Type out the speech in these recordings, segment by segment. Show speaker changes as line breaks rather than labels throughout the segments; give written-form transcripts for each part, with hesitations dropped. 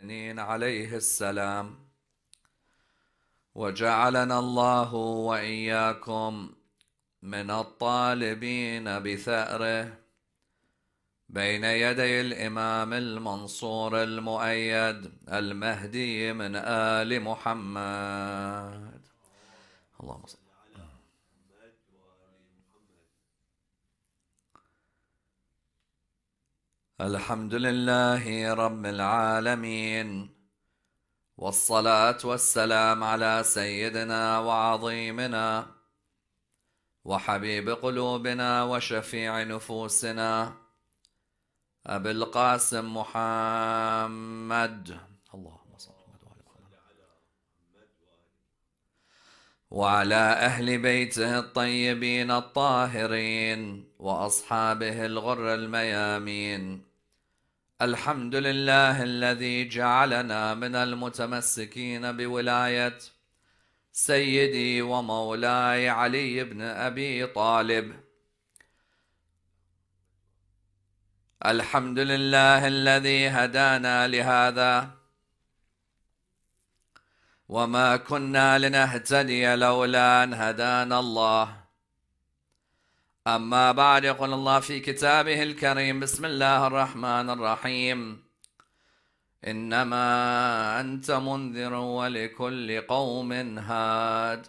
عليه السلام وجعلنا الله وإياكم من الطالبين بثأره بين يدي الإمام المنصور المؤيد المهدي من آل محمد. اللهم صل. الحمد لله رب العالمين، والصلاة والسلام على سيدنا وعظيمنا وحبيب قلوبنا وشفيع نفوسنا أبي القاسم محمد اللهم صل وعلى أهل بيته الطيبين الطاهرين وأصحابه الغر الميامين. الحمد لله الذي جعلنا من المتمسكين بولاية سيدي ومولاي علي بن أبي طالب. الحمد لله الذي هدانا لهذا وما كنا لنهتدي لولا أن هدانا الله. أما بعد، يقول الله في كتابه الكريم: بسم الله الرحمن الرحيم، إنما أنت منذر ولكل قوم هاد.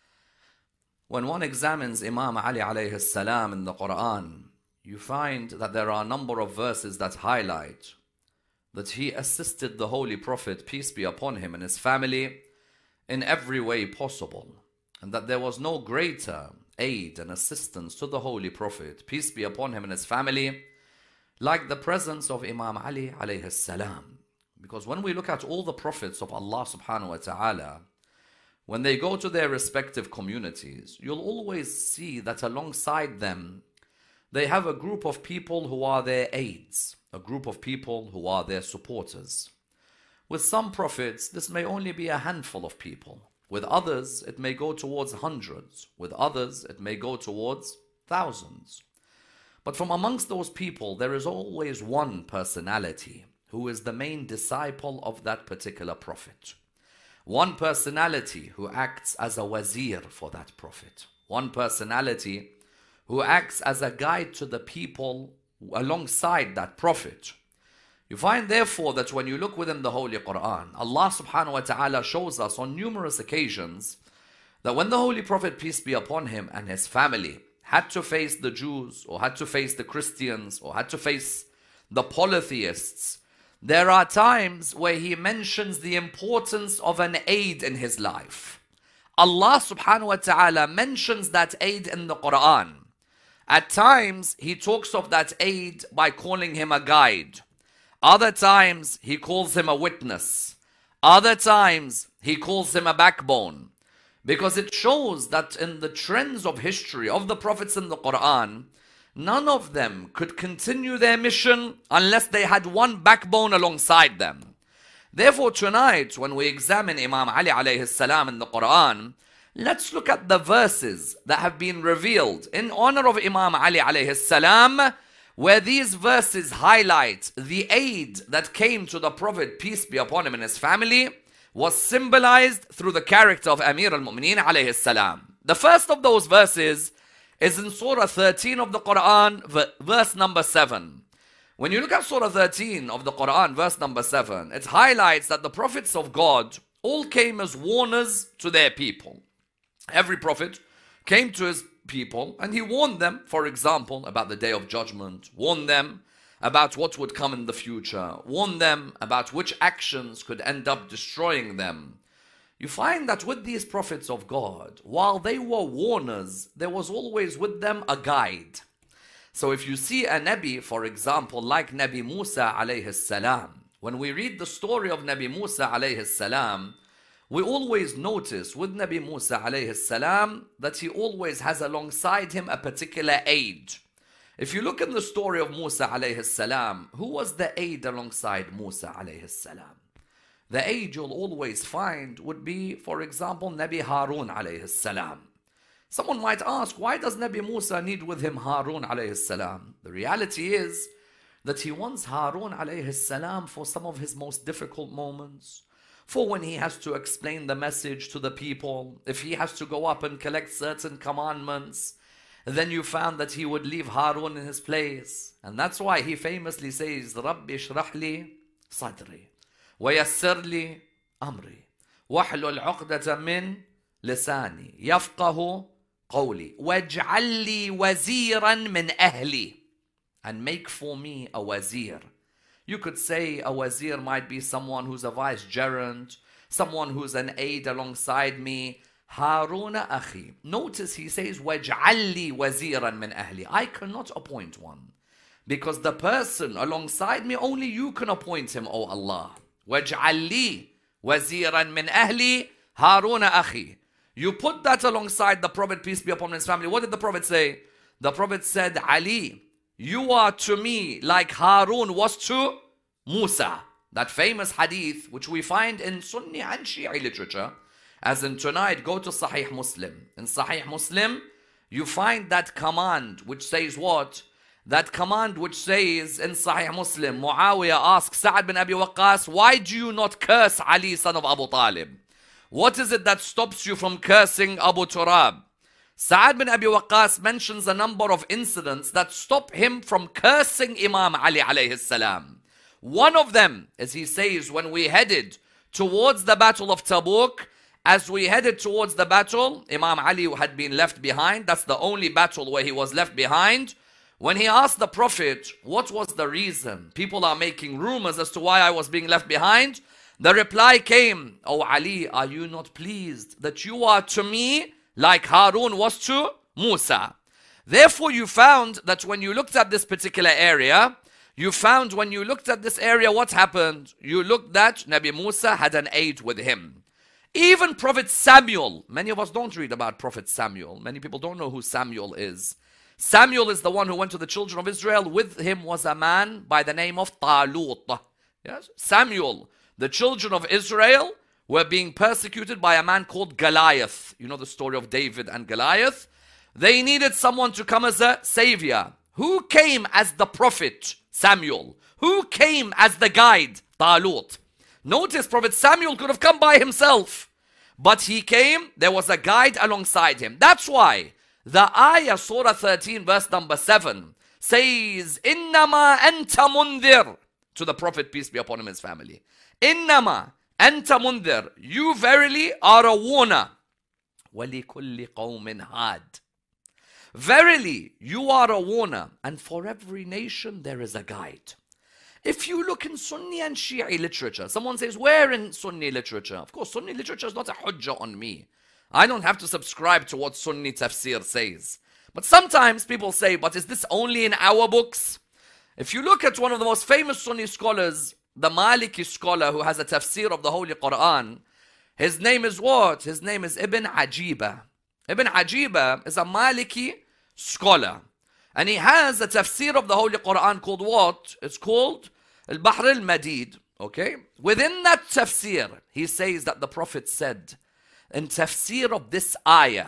When one examines Imam Ali alayhi salam in the Quran, you find that there are a number of verses that highlight that he assisted the Holy Prophet, peace be upon him, and his family in every way possible, and that there was no greater aid and assistance to the Holy Prophet, peace be upon him and his family, like the presence of Imam Ali alayhi salam. Because when we look at all the prophets of Allah subhanahu wa ta'ala, when they go to their respective communities, you'll always see that alongside them, they have a group of people who are their aides, a group of people who are their supporters. With some prophets, this may only be a handful of people. With others, it may go towards hundreds. With others, it may go towards thousands. But from amongst those people, there is always one personality who is the main disciple of that particular prophet. One personality who acts as a wazir for that prophet. One personality who acts as a guide to the people alongside that prophet. You find therefore that when you look within the Holy Quran, Allah subhanahu wa ta'ala shows us on numerous occasions that when the Holy Prophet, peace be upon him, and his family had to face the Jews, or had to face the Christians, or had to face the polytheists, there are times where he mentions the importance of an aid in his life. Allah subhanahu wa ta'ala mentions that aid in the Quran. At times, he talks of that aid by calling him a guide. Other times, he calls him a witness. Other times, he calls him a backbone. Because it shows that in the trends of history of the prophets in the Quran, none of them could continue their mission unless they had one backbone alongside them. Therefore, tonight, when we examine Imam Ali alayhi salam in the Quran, let's look at the verses that have been revealed in honor of Imam Ali alayhi salam, where these verses highlight the aid that came to the Prophet, peace be upon him and his family, was symbolized through the character of Amir al-Mu'mineen alayhi salam. The first of those verses is in Surah 13 of the Quran, verse number 7. When you look at Surah 13 of the Quran, verse number 7, it highlights that the prophets of God all came as warners to their people. Every prophet came to his people and he warned them, for example, about the day of judgment, warned them about what would come in the future, warned them about which actions could end up destroying them. You find that with these prophets of God, while they were warners, there was always with them a guide. So if you see a Nabi, for example, like Nabi Musa alayhi salam, when we read the story of Nabi Musa alayhi salam, we always notice with Nabi Musa alayhi salam that he always has alongside him a particular aid. If you look in the story of Musa alayhi salam, who was the aid alongside Musa alayhi salam? The aid you'll always find would be, for example, Nabi Harun alayhi salam. Someone might ask, why does Nabi Musa need with him Harun alayhi salam? The reality is that he wants Harun alayhi salam for some of his most difficult moments, for when he has to explain the message to the people, if he has to go up and collect certain commandments, then you found that he would leave Harun in his place. And that's why he famously says, Rabbi shrah li sadri, wa yassir li amri, wahlul uqdata min lisani, yafqahu qawli, waj'al li waziran min ahli, and make for me a wazir. You could say a wazir might be someone who's a vicegerent, someone who's an aide alongside me. Haruna akhi. Notice he says, وَاجْعَلْ لِي وَزِيرًا مِنْ أَهْلِي. I cannot appoint one. Because the person alongside me, only you can appoint him, O Allah. وَاجْعَلْ لِي وَزِيرًا مِنْ أَهْلِي Haruna akhi. You put that alongside the Prophet, peace be upon his family. What did the Prophet say? The Prophet said, Ali, you are to me like Harun was to Musa. That famous hadith, which we find in Sunni and Shi'i literature. As in tonight, go to Sahih Muslim. In Sahih Muslim, you find that command which says what? That command which says in Sahih Muslim, Muawiyah asks Sa'ad bin Abi Waqqas, why do you not curse Ali, son of Abu Talib? What is it that stops you from cursing Abu Turab? Sa'ad bin Abi Waqqas mentions a number of incidents that stop him from cursing Imam Ali alayhi salam. One of them, as he says, when we headed towards the Battle of Tabuk, as we headed towards the battle, Imam Ali had been left behind. That's the only battle where he was left behind. When he asked the Prophet, what was the reason? People are making rumors as to why I was being left behind. The reply came, Oh Ali, are you not pleased that you are to me like Harun was to Musa? Therefore you found that when you looked at this particular area, what happened? You looked that Nabi Musa had an aide with him. Even Prophet Samuel, many of us don't read about Prophet Samuel. Many people don't know who Samuel is. Samuel is the one who went to the children of Israel. With him was a man by the name of Talut. Yes? Samuel, the children of Israel were being persecuted by a man called Goliath. You know the story of David and Goliath. They needed someone to come as a savior. Who came as the prophet? Samuel. Who came as the guide? Talut. Notice Prophet Samuel could have come by himself. But he came, there was a guide alongside him. That's why the ayah, Surah 13, verse number 7, says, إِنَّمَا أَنْتَ مُنذِرٌ to the Prophet, peace be upon him and his family. إِنَّمَا أَنْتَ مُنذِرٌ. You verily are a warner. وَلِكُلِّ قَوْمٍ هَادٍ. Verily, you are a warner, and for every nation there is a guide. If you look in Sunni and Shi'i literature, someone says, where in Sunni literature? Of course, Sunni literature is not a hujjah on me. I don't have to subscribe to what Sunni tafsir says. But sometimes people say, but is this only in our books? If you look at one of the most famous Sunni scholars, the Maliki scholar who has a tafsir of the Holy Quran, his name is what? His name is Ibn Ajiba. Ibn Ajiba is a Maliki scholar. And he has a tafsir of the Holy Quran called what? It's called Al-Bahr al-Madid. Okay? Within that tafsir, he says that the Prophet said, in tafsir of this ayah,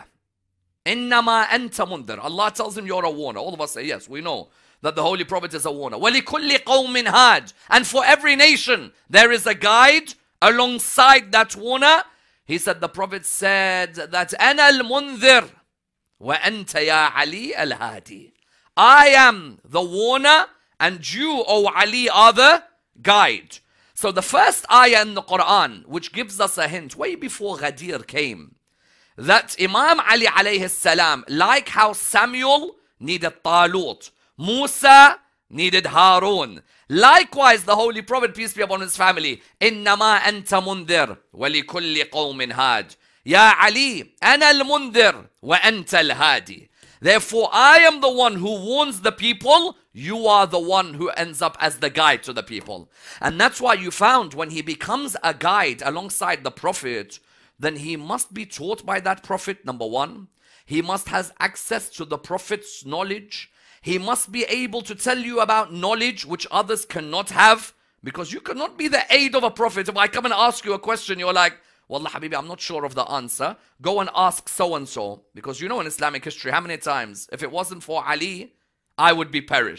إِنَّمَا أَنْتَ مُنذِرٌ. Allah tells him you're a warner. All of us say, yes, we know that the Holy Prophet is a warner. وَلِكُلِّ قَوْمٍ هَادٍ. And for every nation, there is a guide alongside that warner. He said, the Prophet said that أَنَا الْمُنذِرُ وَأَنْتَ يَا عَلِي الْهَادِي. I am the warner and you, O Ali, are the guide. So the first ayah in the Quran, which gives us a hint, way before Ghadir came, that Imam Ali alayhi salam, like how Samuel needed Talut, Musa needed Harun. Likewise, the Holy Prophet, peace be upon his family, إِنَّمَا أَنْتَ مُنذِرٌ وَلِكُلِّ قَوْمٍ هَادٍ. Ya Ali, أَنَا الْمُنذِرُ وَأَنْتَ الْهَادِي. Therefore, I am the one who warns the people. You are the one who ends up as the guide to the people. And that's why you found when he becomes a guide alongside the Prophet, then he must be taught by that Prophet, number one. He must have access to the Prophet's knowledge. He must be able to tell you about knowledge which others cannot have. Because you cannot be the aid of a Prophet. If I come and ask you a question, you're like, Wallah Habibi, I'm not sure of the answer. Go and ask so-and-so. Because you know in Islamic history, how many times, if it wasn't for Ali, I would be perished.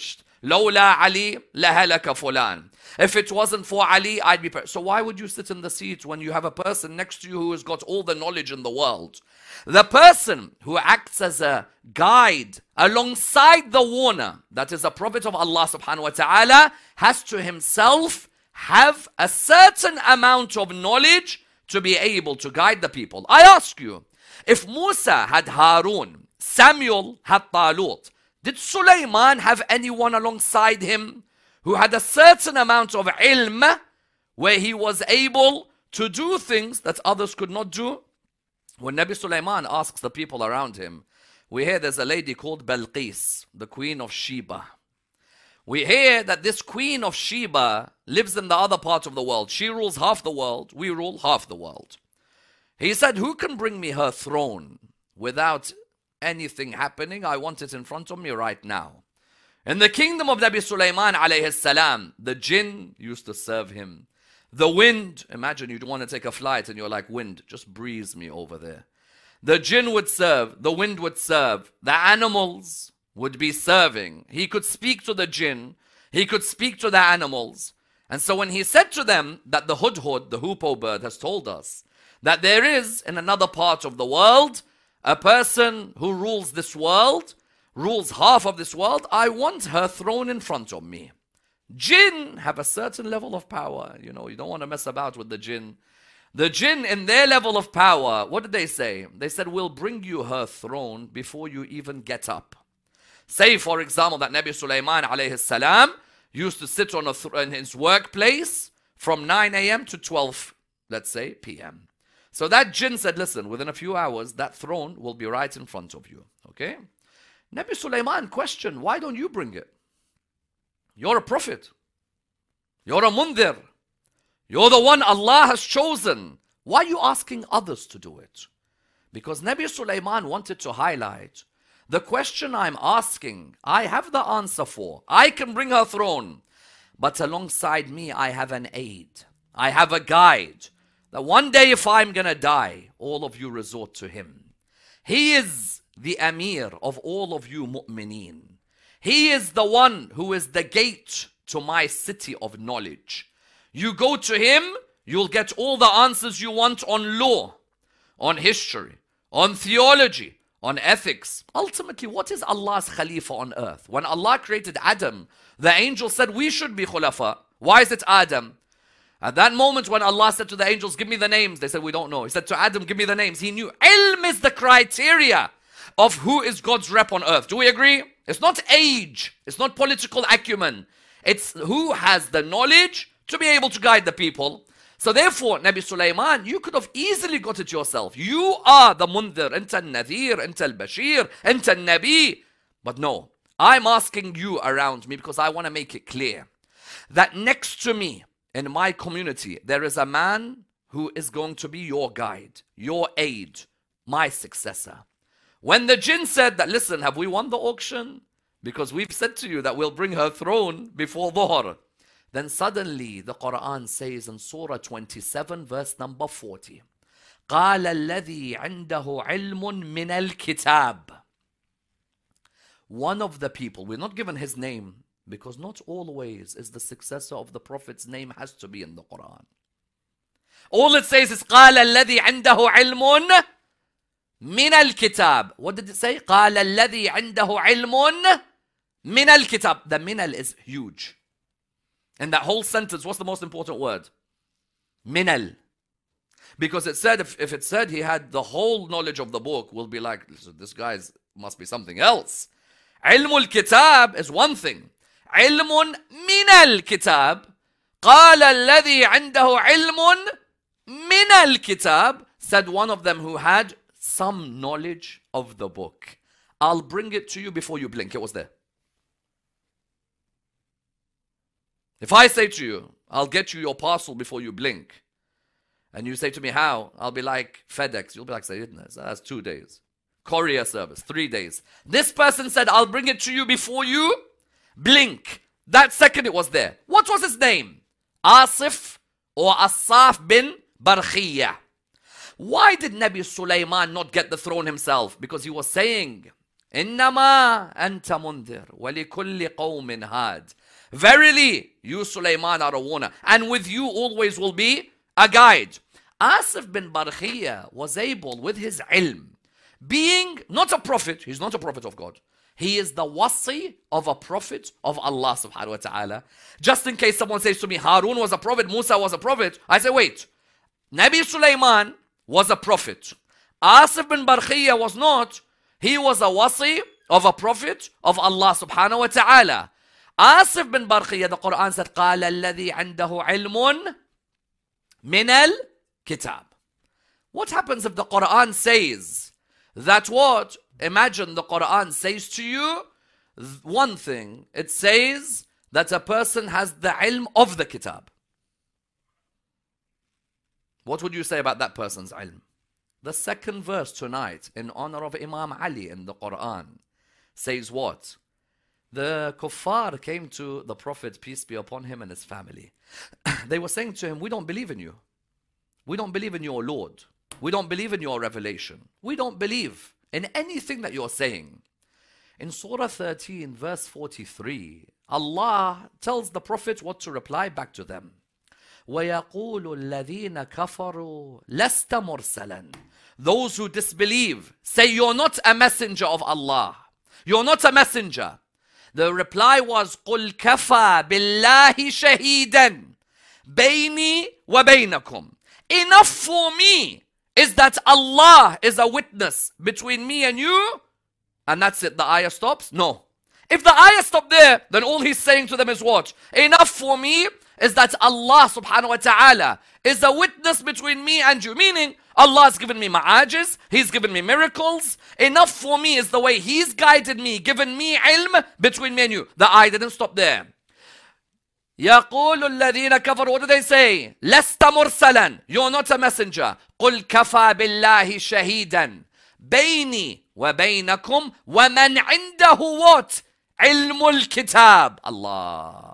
لولا علي لهلك فلان. If it wasn't for Ali, I'd be... So why would you sit in the seat when you have a person next to you who has got all the knowledge in the world? The person who acts as a guide alongside the warner, that is a prophet of Allah subhanahu wa ta'ala, has to himself have a certain amount of knowledge to be able to guide the people. I ask you, if Musa had Harun, Samuel had Talut, did Sulaiman have anyone alongside him who had a certain amount of ilm where he was able to do things that others could not do? When Nabi Sulaiman asks the people around him, we hear there's a lady called Balqis, the queen of Sheba. We hear that this queen of Sheba lives in the other part of the world. She rules half the world, we rule half the world. He said, who can bring me her throne without anything happening? I want it in front of me right now. In the kingdom of Nabi Sulaiman alayhi salam, the jinn used to serve him. The wind, imagine you'd want to take a flight and you're like, wind, just breeze me over there. The jinn would serve, the wind would serve, the animals would be serving. He could speak to the jinn, he could speak to the animals. And so when he said to them that the hudhud, the hoopoe bird, has told us that there is in another part of the world a person who rules this world, rules half of this world, I want her throne in front of me. Jinn have a certain level of power. You know, you don't want to mess about with the jinn. The jinn in their level of power, what did they say? They said, we'll bring you her throne before you even get up. Say, for example, that Nabi Sulaiman alayhi salam used to sit on in his workplace from 9 a.m. to 12, let's say, p.m. So that jinn said, listen, within a few hours, that throne will be right in front of you. Okay? Nabi Sulaiman questioned, why don't you bring it? You're a prophet. You're a mundhir. You're the one Allah has chosen. Why are you asking others to do it? Because Nabi Sulaiman wanted to highlight, the question I'm asking, I have the answer for. I can bring her throne. But alongside me, I have an aid. I have a guide. That one day if I'm going to die, all of you resort to him. He is the Amir of all of you mu'mineen. He is the one who is the gate to my city of knowledge. You go to him, you'll get all the answers you want on law, on history, on theology, on ethics. Ultimately, what is Allah's Khalifa on earth? When Allah created Adam, the angel said we should be Khulafa. Why is it Adam? At that moment when Allah said to the angels, give me the names, they said, we don't know. He said to Adam, give me the names. He knew. Ilm is the criteria of who is God's rep on earth. Do we agree? It's not age. It's not political acumen. It's who has the knowledge to be able to guide the people. So therefore, Nabi Sulaiman, you could have easily got it yourself. You are the mundhir, anta al-nadhir, anta al-bashir, anta al-nabi. But no, I'm asking you around me because I want to make it clear that next to me, in my community, there is a man who is going to be your guide, your aid, my successor. When the jinn said that, listen, have we won the auction? Because we've said to you that we'll bring her throne before Dhuhr. Then suddenly the Quran says in Surah 27, verse number 40, قَالَ الَّذِي عِنْدَهُ عِلْمٌ مِنَ الْكِتَابِ. One of the people, we're not given his name, because not always is the successor of the Prophet's name has to be in the Quran. All it says is قَالَ الَّذِي عِنْدَهُ عِلْمٌ مِنَ الْكِتَابِ. What did it say? قَالَ الَّذِي عِنْدَهُ عِلْمٌ مِنَ الْكِتَابِ. The minal is huge. In that whole sentence, what's the most important word? Minal. Because it said, if it said he had the whole knowledge of the book, we'll be like, this guy must be something else. Ilmul kitab is one thing. علم من الكتاب قال الذي عنده علم من الكتاب, said one of them who had some knowledge of the book. I'll bring it to you before you blink. It was there. If I say to you, I'll get you your parcel before you blink, and you say to me, how? I'll be like, FedEx. You'll be like, Sayyidina, that's 2 days. Courier service, 3 days. This person said, I'll bring it to you before you blink. That second it was there. What was his name? Asif or Asaf bin Barkhiyah. Why did Nabi Sulaiman not get the throne himself? Because he was saying, إنما أنت منذر ولكل قوم هاد. Verily, you Sulaiman are a warner, and with you always will be a guide. Asif bin Barkhiyya was able, with his ilm, being not a prophet, he's not a prophet of God. He is the wasi of a prophet of Allah subhanahu wa ta'ala. Just in case someone says to me, Harun was a prophet, Musa was a prophet, I say, wait. Nabi Sulaiman was a prophet. Asif bin Barkhiyya was not. He was a wasi of a prophet of Allah subhanahu wa ta'ala. Asif bin Barkhiyya, the Quran said, قَالَ الَّذِي عِنْدَهُ عِلْمٌ مِنَ الْكِتَابِ. What happens if the Quran says that what? Imagine the Quran says to you one thing. It says that a person has the ilm of the kitab. What would you say about that person's ilm? The second verse tonight in honor of Imam Ali in the Quran says what? The kuffar came to the Prophet, peace be upon him, and his family. They were saying to him, we don't believe in you. We don't believe in your Lord. We don't believe in your revelation. We don't believe in anything that you're saying. In Surah 13, verse 43, Allah tells the Prophet what to reply back to them. وَيَقُولُ الَّذِينَ كَفَرُوا لَسْتَ مُرْسَلًا. Those who disbelieve say, you're not a messenger of Allah. You're not a messenger. The reply was, قُلْ كَفَى بِاللَّهِ شَهِيدًا بَيْنِي وَبَيْنَكُمْ. Enough for me is that Allah is a witness between me and you, and that's it. The ayah stops? No. If the ayah stopped there, then all he's saying to them is what? Enough for me is that Allah subhanahu wa ta'ala is a witness between me and you. Meaning, Allah has given me ma'ajiz, He's given me miracles. Enough for me is the way He's guided me, given me ilm between me and you. The ayah didn't stop there. يَقُولُ الَّذِينَ كَفَرُوا. What do they say? لَسْتَ مُرْسَلًا. You're not a messenger. قُلْ كَفَى بِاللَّهِ شَهِيدًا بَيْنِي وَبَيْنَكُمْ وَمَنْ عِنْدَهُ what? عِلْمُ الْكِتَابِ. Allah.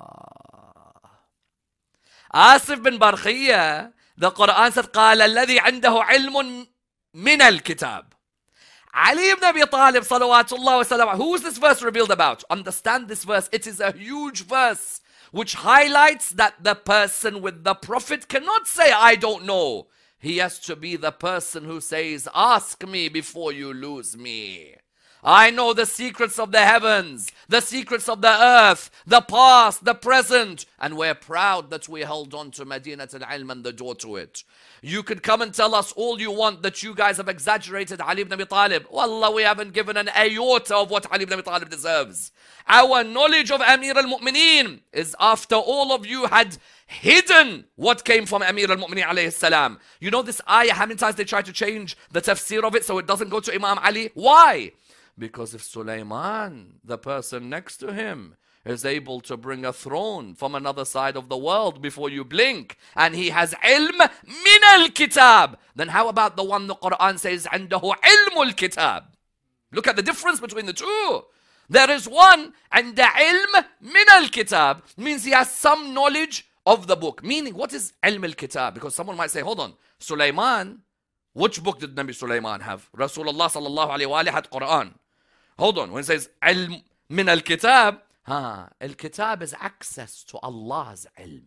Asif bin Barkhiyya, the Quran said, قَالَ الَّذِي عِنْدَهُ عِلْمٌ مِنَ الْكِتَابِ. Ali ibn Abi Talib, salawatullah wa salam, who is this verse revealed about? Understand this verse. It is a huge verse which highlights that the person with the Prophet cannot say, I don't know. He has to be the person who says, ask me before you lose me. I know the secrets of the heavens, the secrets of the earth, the past, the present, and we're proud that we held on to Madinat al-Ilm and the door to it. You could come and tell us all you want that you guys have exaggerated Ali ibn Abi Talib. Wallah, we haven't given an iota of what Ali ibn Abi Talib deserves. Our knowledge of Amir al-Mu'mineen is after all of you had hidden what came from Amir al-Mu'mineen alayhi salam. You know this ayah, how many times they try to change the tafsir of it so it doesn't go to Imam Ali? Why? Because if Sulaiman, the person next to him, is able to bring a throne from another side of the world before you blink, and he has ilm min al-kitab, then how about the one the Quran says, عنده ilm al-kitab? Look at the difference between the two. There is one, and the ilm min al-kitab means he has some knowledge of the book. Meaning, what is ilm al-kitab? Because someone might say, hold on, Sulaiman, which book did Nabi Sulaiman have? Rasulullah sallallahu alayhi wa had Quran. Hold on, when it says ilm min al-kitab, al-kitab is access to Allah's ilm.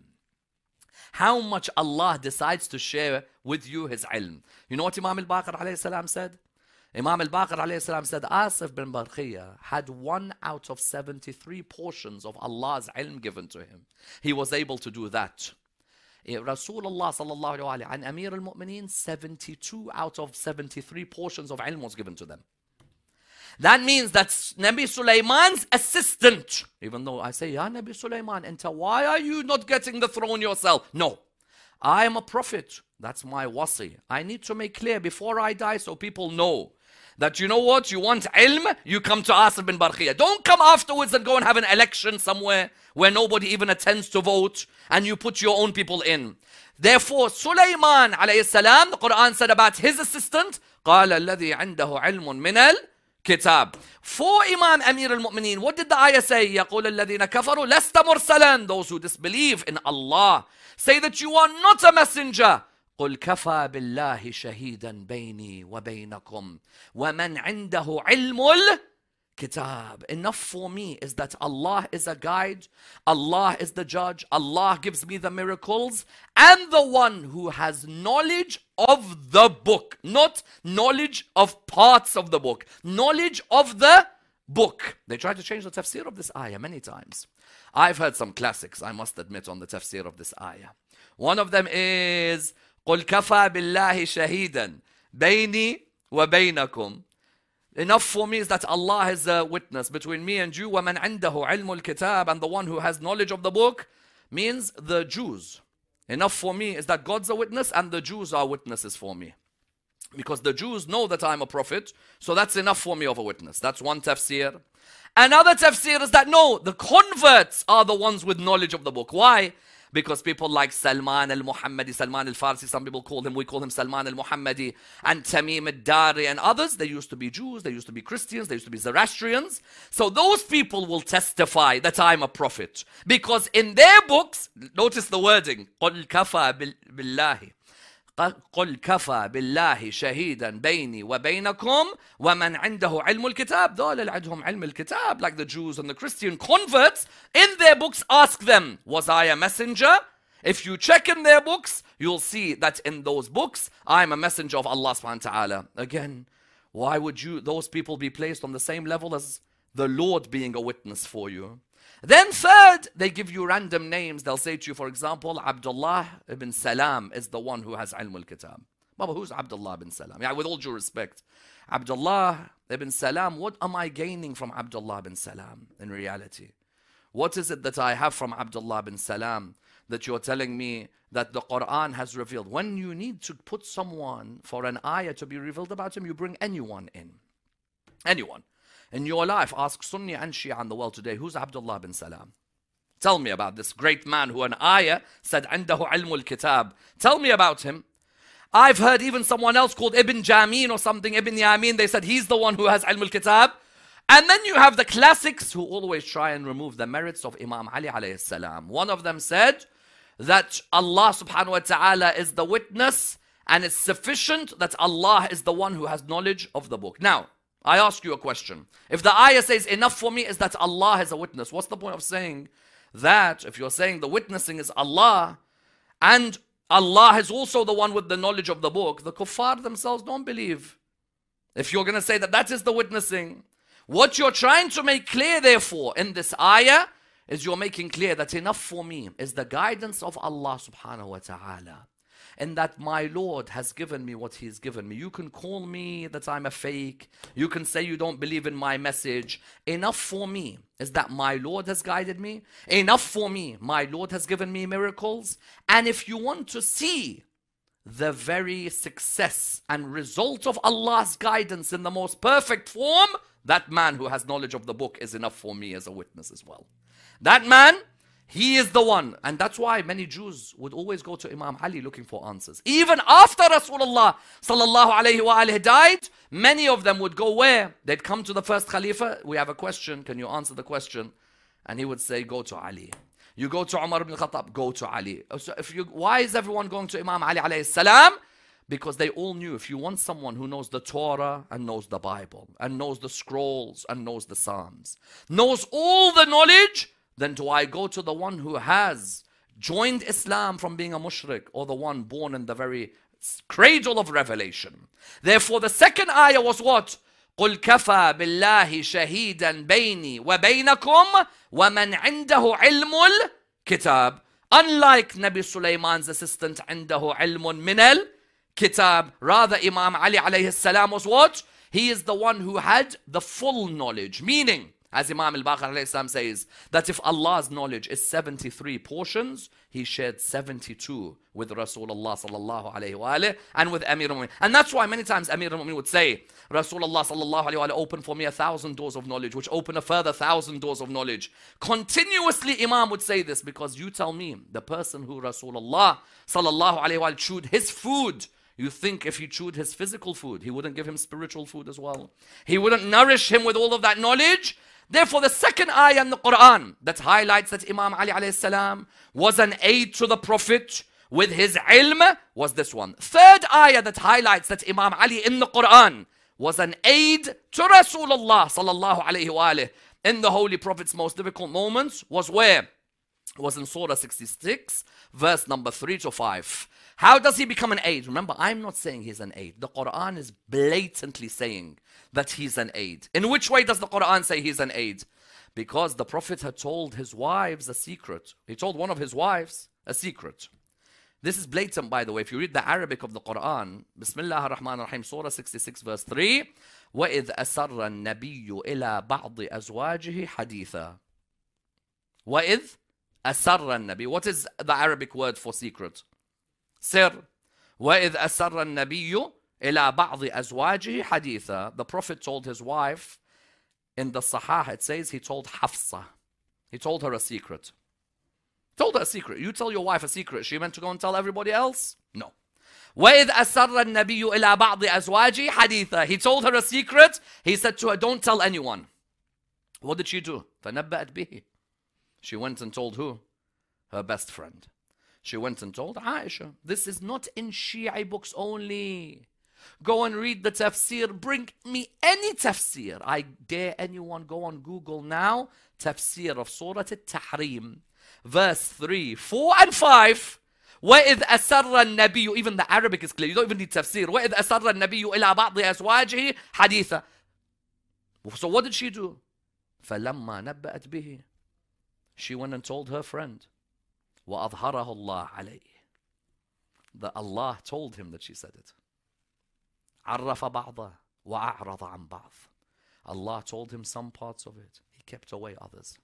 How much Allah decides to share with you His ilm. You know what Imam al-Baqir alayhi salam said? Imam al-Baqir alayhi salam said, Asif bin Barkhiyya had 1 out of 73 portions of Allah's ilm given to him. He was able to do that. Rasulullah sallallahu alayhi wa and Amir al-Mu'mineen, 72 out of 73 portions of ilm was given to them. That means that Nabi Sulaiman's assistant, even though I say, Ya Nabi Sulaiman, enter, why are you not getting the throne yourself? No, I am a prophet. That's my wasi. I need to make clear before I die so people know that, you know what, you want ilm, you come to Asif bin Barkhiyya. Don't come afterwards and go and have an election somewhere where nobody even attends to vote and you put your own people in. Therefore, Sulaiman alayhi salam, the Quran said about his assistant, قَالَ الَّذِي عِنْدَهُ عِلْمٌ مِنَ الْكِتَابِ. For Imam Amir al-Mu'mineen, what did the ayah say? يَقُولَ الَّذِينَ كَفَرُوا لَسْتَ مُرْسَلًا. Those who disbelieve in Allah say that you are not a messenger. قُلْ كَفَى بِاللَّهِ شَهِيدًا بَيْنِي وَبَيْنَكُمْ وَمَنْ عِنْدَهُ عِلْمُ kitab. Enough for me is that Allah is a guide, Allah is the judge, Allah gives me the miracles, and the one who has knowledge of the book, not knowledge of parts of the book, knowledge of the book. They try to change the tafsir of this ayah many times. I've heard some classics, I must admit, on the tafsir of this ayah. One of them is قُلْ كَفَى بِاللَّهِ شَهِيدًا بَيْنِي وَبَيْنَكُمْ. Enough for me is that Allah is a witness between me and you. وَمَنْ عِنْدَهُ عِلْمُ الْكِتَابِ, and the one who has knowledge of the book means the Jews. Enough for me is that God's a witness and the Jews are witnesses for me. Because the Jews know that I'm a prophet, so that's enough for me of a witness. That's one tafsir. Another tafsir is that no, the converts are the ones with knowledge of the book. Why? Because people like Salman al-Muhammadi, Salman al-Farsi, some people call him, we call him Salman al-Muhammadi, and Tamim al-Dari and others, they used to be Jews, they used to be Christians, they used to be Zoroastrians. So those people will testify that I'm a prophet. Because in their books, notice the wording, قُلْ كَفَى بِاللَّهِ قل كفى بالله شهيدا بيني وبينكم ومن عنده علم الكتاب. دول اللي عندهم علم الكتاب, like the Jews and the Christian converts, in their books ask them, was I a messenger? If you check in their books, you'll see that in those books, I'm a messenger of Allah subhanahu wa ta'ala. Again, why would those people be placed on the same level as the Lord being a witness for you? Then third, they give you random names. They'll say to you, for example, Abdullah ibn Salam is the one who has ilm al-kitab. Baba, who's Abdullah ibn Salam? Yeah, with all due respect, Abdullah ibn Salam, what am I gaining from Abdullah ibn Salam in reality? What is it that I have from Abdullah ibn Salam that you're telling me that the Quran has revealed? When you need to put someone for an ayah to be revealed about him, you bring anyone in. Anyone. In your life, ask Sunni and Shia in the world today, who's Abdullah bin Salam? Tell me about this great man who an ayah said, عنده علم الكتاب. Tell me about him. I've heard even someone else called Ibn Jamin or something, Ibn Yamin, they said he's the one who has ilm al-kitab. And then you have the classics who always try and remove the merits of Imam Ali alayhi salam. One of them said that Allah subhanahu wa ta'ala is the witness and it's sufficient that Allah is the one who has knowledge of the book. Now, I ask you a question. If the ayah says enough for me is that Allah is a witness, what's the point of saying that if you're saying the witnessing is Allah and Allah is also the one with the knowledge of the book, the kuffar themselves don't believe. If you're going to say that that is the witnessing, what you're trying to make clear therefore in this ayah is you're making clear that enough for me is the guidance of Allah subhanahu wa ta'ala. And that my Lord has given me what He's given me. You can call me that I'm a fake. You can say you don't believe in my message. Enough for me is that my Lord has guided me. Enough for me, my Lord has given me miracles. And if you want to see the very success and result of Allah's guidance in the most perfect form, that man who has knowledge of the book is enough for me as a witness as well. That man, he is the one. And that's why many Jews would always go to Imam Ali looking for answers. Even after Rasulullah sallallahu alayhi wa alayhi died, many of them would go where? They'd come to the first Khalifa. We have a question. Can you answer the question? And he would say, go to Ali. You go to Umar ibn Khattab, go to Ali. So why is everyone going to Imam Ali alayhi salam? Because they all knew if you want someone who knows the Torah and knows the Bible and knows the scrolls and knows the Psalms, knows all the knowledge, then do I go to the one who has joined Islam from being a mushrik or the one born in the very cradle of revelation? Therefore the second ayah was what? قُلْ كَفَى بِاللَّهِ شَهِيدًا بَيْنِي وَبَيْنَكُمْ وَمَنْ عِنْدَهُ عِلْمُ الْكِتَابِ. Unlike Nabi Sulaiman's assistant, عِنْدَهُ عِلْمٌ مِنَ الْكِتَابِ. Rather, Imam Ali alayhi salam was what? He is the one who had the full knowledge. Meaning, as Imam al-Baqir alayhi salam says, that if Allah's knowledge is 73 portions, He shared 72 with Rasulullah sallallahu alayhi wa alayhi and with Amir al-Mu'min. And that's why many times Amir al-Mu'min would say, Rasulullah sallallahu alayhi wa alayhi open for me 1,000 doors of knowledge, which open a further 1,000 doors of knowledge. Continuously Imam would say this, because you tell me, the person who Rasulullah sallallahu alayhi wa alayhi chewed his food, you think if he chewed his physical food, he wouldn't give him spiritual food as well? He wouldn't nourish him with all of that knowledge? Therefore, the second ayah in the Quran that highlights that Imam Ali alayhi salam was an aid to the Prophet with his ilm was this one. Third ayah that highlights that Imam Ali in the Quran was an aid to Rasulullah sallallahu alayhi wa alayhi in the Holy Prophet's most difficult moments was where? Was in Surah 66, verse number 3 to 5. How does he become an aid? Remember, I'm not saying he's an aid. The Quran is blatantly saying that he's an aid. In which way does the Quran say he's an aid? Because the Prophet had told his wives a secret. He told one of his wives a secret. This is blatant, by the way. If you read the Arabic of the Quran, Bismillah ar-Rahman ar-Rahim, Surah 66, verse 3, وَإِذْ أَسَرَّ النَّبِيُّ إِلَى بَعْضِ أَزْوَاجِهِ حَدِيثًا. وَإِذْ أَسَرَّ النَّبِيُّ. What is the Arabic word for secret? Sir. وَإِذْ أَسَرَّ النَّبِيُّ إِلَى بَعْضِ أَزْوَاجِهِ حَدِيثًا. The Prophet told his wife, in the Sahih it says he told Hafsa. He told her a secret. Told her a secret. You tell your wife a secret, she meant to go and tell everybody else? No. وَإِذْ أَسَرَّ النَّبِيُّ إِلَى بَعْضِ أَزْوَاجِهِ حَدِيثًا. He told her a secret. He said to her, don't tell anyone. What did she do? فَنَبَّأَتْ بِهِ. She went and told who? Her best friend. She went and told Aisha. This is not in Shia books only. Go and read the tafsir. Bring me any tafsir. I dare anyone go on Google now. Tafsir of Surah Al-Tahrim. Verse 3, 4 and 5. وَإِذْ أَسَرَّ النَّبِيُّ. Even the Arabic is clear. You don't even need tafsir. وَإِذْ أَسَرَّ النَّبِيُّ إِلَى بَعْضِ أَزْوَاجِهِ حَدِيثًا. So what did she do? فَلَمَّا نَبَّأَتْ بِهِ. She went and told her friend. وَأَظْهَرَهُ اللَّهُ عَلَيْهِ. That Allah told him that she said it. عَرَّفَ بَعْضَهُ وَأَعْرَضَ عَنْ بَعْضٍ. Allah told him some parts of it. He kept away others.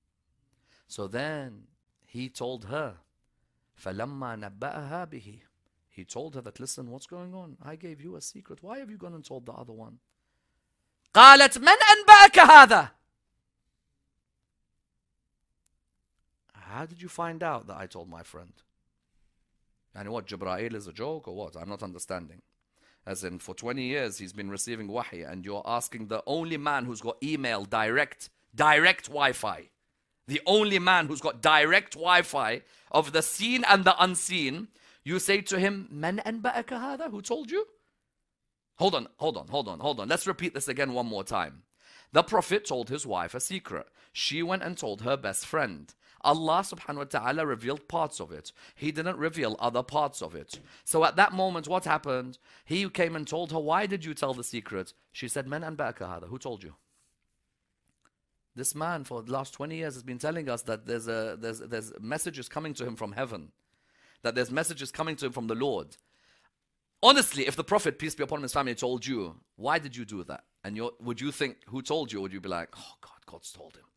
So then he told her, فَلَمَّا نَبَّأَهَا بِهِ. He told her that, listen, what's going on? I gave you a secret. Why have you gone and told the other one? قالت من أنبأك هذا? How did you find out that I told my friend? And what, Jibreel is a joke or what? I'm not understanding. As in, for 20 years he's been receiving wahi, and you're asking the only man who's got email, direct Wi-Fi. The only man who's got direct Wi-Fi of the seen and the unseen. You say to him, Man anba'aka hada? Who told you? Hold on. Let's repeat this again one more time. The Prophet told his wife a secret. She went and told her best friend. Allah subhanahu wa ta'ala revealed parts of it. He didn't reveal other parts of it. So at that moment, what happened? He came and told her, why did you tell the secret? She said, Man anba'aka hada? Who told you? This man for the last 20 years has been telling us that there's messages coming to him from heaven. That there's messages coming to him from the Lord. Honestly, if the Prophet, peace be upon him, his family told you, why did you do that? And would you think, who told you? Or would you be like, oh God, God's told him?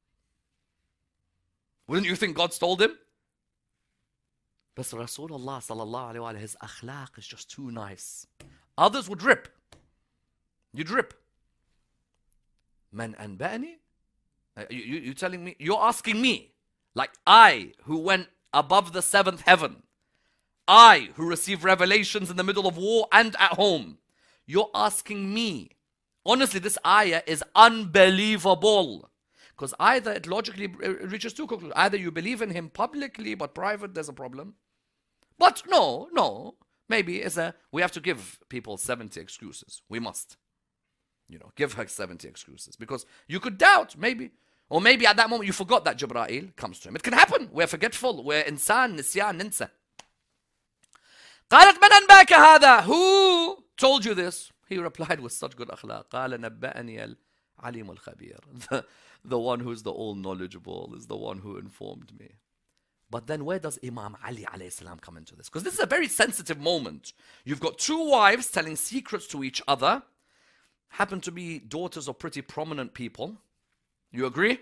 Wouldn't you think God's told him? But Rasulullah sallallahu alayhi wa sallam, his akhlaq is just too nice. Others would rip. You'd rip. Man anba'ani? You telling me, you're asking me, like I who went above the 7th heaven, I who received revelations in the middle of war and at home, you're asking me. Honestly, this ayah is unbelievable. Because either it logically reaches two conclusions. Either you believe in him publicly, but private, there's a problem. But no. Maybe we have to give people 70 excuses. We must. Give her 70 excuses. Because you could doubt, maybe. Or maybe at that moment you forgot that Jibreel comes to him. It can happen. We're forgetful. We're insan, nisyan, ninsa. قالت من أنباك هذا? Who told you this? He replied with such good akhlaq. قال نبأني العليم الخبير. The one who's the all-knowledgeable is the one who informed me. But then where does Imam Ali alayhi salam come into this? Because this is a very sensitive moment. You've got two wives telling secrets to each other. Happen to be daughters of pretty prominent people. You agree?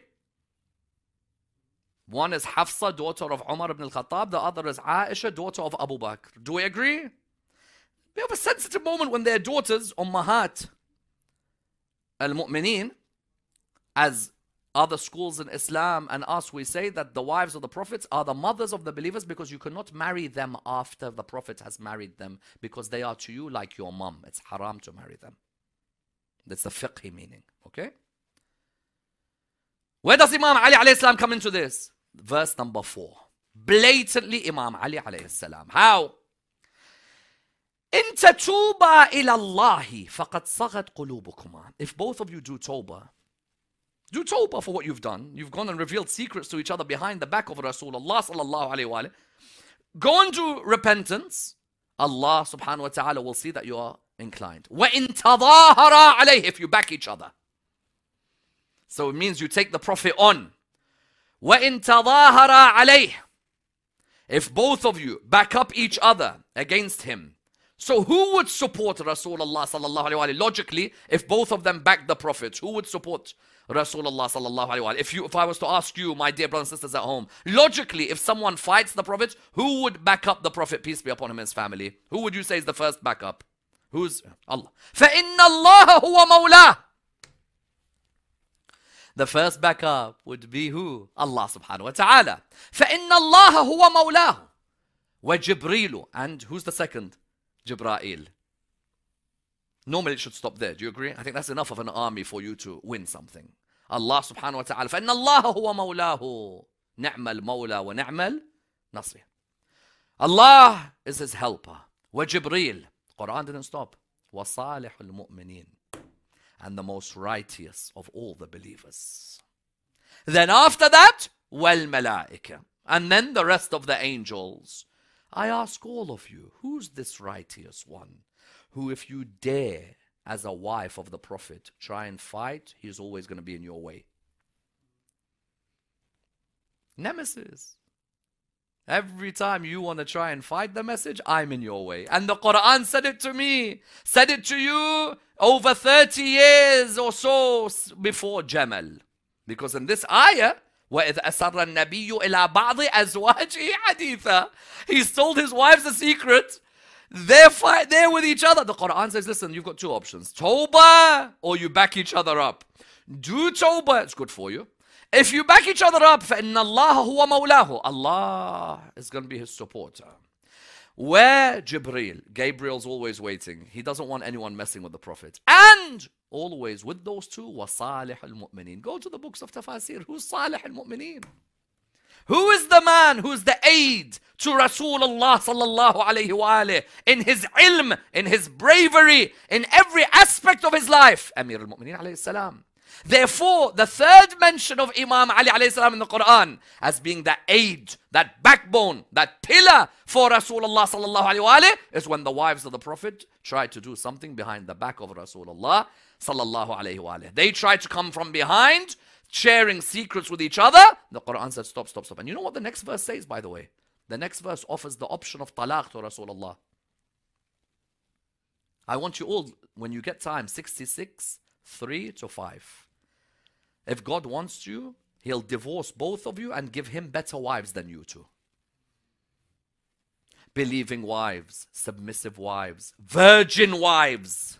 One is Hafsa, daughter of Umar ibn al-Khattab. The other is Aisha, daughter of Abu Bakr. Do we agree? We have a sensitive moment when their daughters, Ummahat al-Mu'mineen, as other schools in Islam and us, we say that the wives of the prophets are the mothers of the believers because you cannot marry them after the prophet has married them because they are to you like your mom. It's haram to marry them. That's the fiqhi meaning. Okay? Where does Imam Ali alayhi salam come into this? Verse number 4. Blatantly Imam Ali alayhi salam. How? إن تتوبا إلى الله فقد صغت قلوبكما. If both of you do tawbah for what you've done. You've gone and revealed secrets to each other behind the back of Rasulullah sallallahu alayhi wa. Go into repentance. Allah subhanahu wa ta'ala will see that you are inclined. وَإِن تَظَاهَرَا عَلَيْهِ. If you back each other. So it means you take the Prophet on. وَإِن تَظَاهَرَا عَلَيْهِ. If both of you back up each other against him. So who would support Rasulullah sallallahu alayhi wa? Logically, if both of them backed the Prophet, who would support Rasulullah sallallahu alayhi wa? If I was to ask you, my dear brothers and sisters at home, logically, if someone fights the Prophet, who would back up the Prophet, peace be upon him and his family? Who would you say is the first backup? Who's Allah? فَإِنَّ اللَّهَ هُوَ مَوْلَاهُ. The first backup would be who? Allah subhanahu wa ta'ala. فَإِنَّ اللَّهَ هُوَ مَوْلَاهُ وَجِبْرِيلُ. And who's the second? Jibra'il. Normally it should stop there. Do you agree? I think that's enough of an army for you to win something. Allah subhanahu wa ta'ala. فَإِنَّ اللَّهَ هُوَ مَوْلَاهُ نِعْمَ الْمَوْلَى وَنِعْمَ النَّصِيرُ. Allah is his helper. وَجِبْرِيلُ. Quran didn't stop. وَصَالِحُ الْمُؤْمِنِينَ. And the most righteous of all the believers. Then after that, وَالْمَلَائِكَةِ. And then the rest of the angels. I ask all of you, who's this righteous one? Who if you dare, as a wife of the Prophet, try and fight, he's always going to be in your way. Nemesis. Every time you want to try and fight the message, I'm in your way. And the Quran said it to me, said it to you over 30 years or so before Jamal. Because in this ayah, وَإِذْ أَسَرَّ النَّبِيُّ إِلَىٰ بَعْضِ أَزْوَاجِهِ حَدِيثًا. He's told his wives a secret. They're with each other. The Quran says, listen, you've got two options. Tawbah, or you back each other up. Do tawbah, it's good for you. If you back each other up, فَإِنَّ اللَّهَ هُوَ مَوْلَاهُ. Allah is going to be his supporter. Where Jibreel, Gabriel's always waiting. He doesn't want anyone messing with the Prophet. And always with those two, وَصَالِحُ الْمُؤْمِنِينَ. Go to the books of Tafasir. Who's Salih al-Mu'mineen? Who is the man who's the aid to Rasulullah sallallahu alayhi wa alayhi in his ilm, in his bravery, in every aspect of his life? Amir al-Mu'mineen alayhi salam. Therefore, the third mention of Imam Ali alayhi salam in the Quran as being that aid, that backbone, that pillar for Rasulullah sallallahu alayhi wa alayhi is when the wives of the Prophet tried to do something behind the back of Rasulullah sallallahu alayhi wa alayhi. They tried to come from behind, sharing secrets with each other. The Quran said, stop, stop, stop. And you know what the next verse says, by the way? The next verse offers the option of talaq to Rasulullah. I want you all, when you get time, 66, 3 to 5. If God wants you, he'll divorce both of you and give him better wives than you two. Believing wives, submissive wives, virgin wives,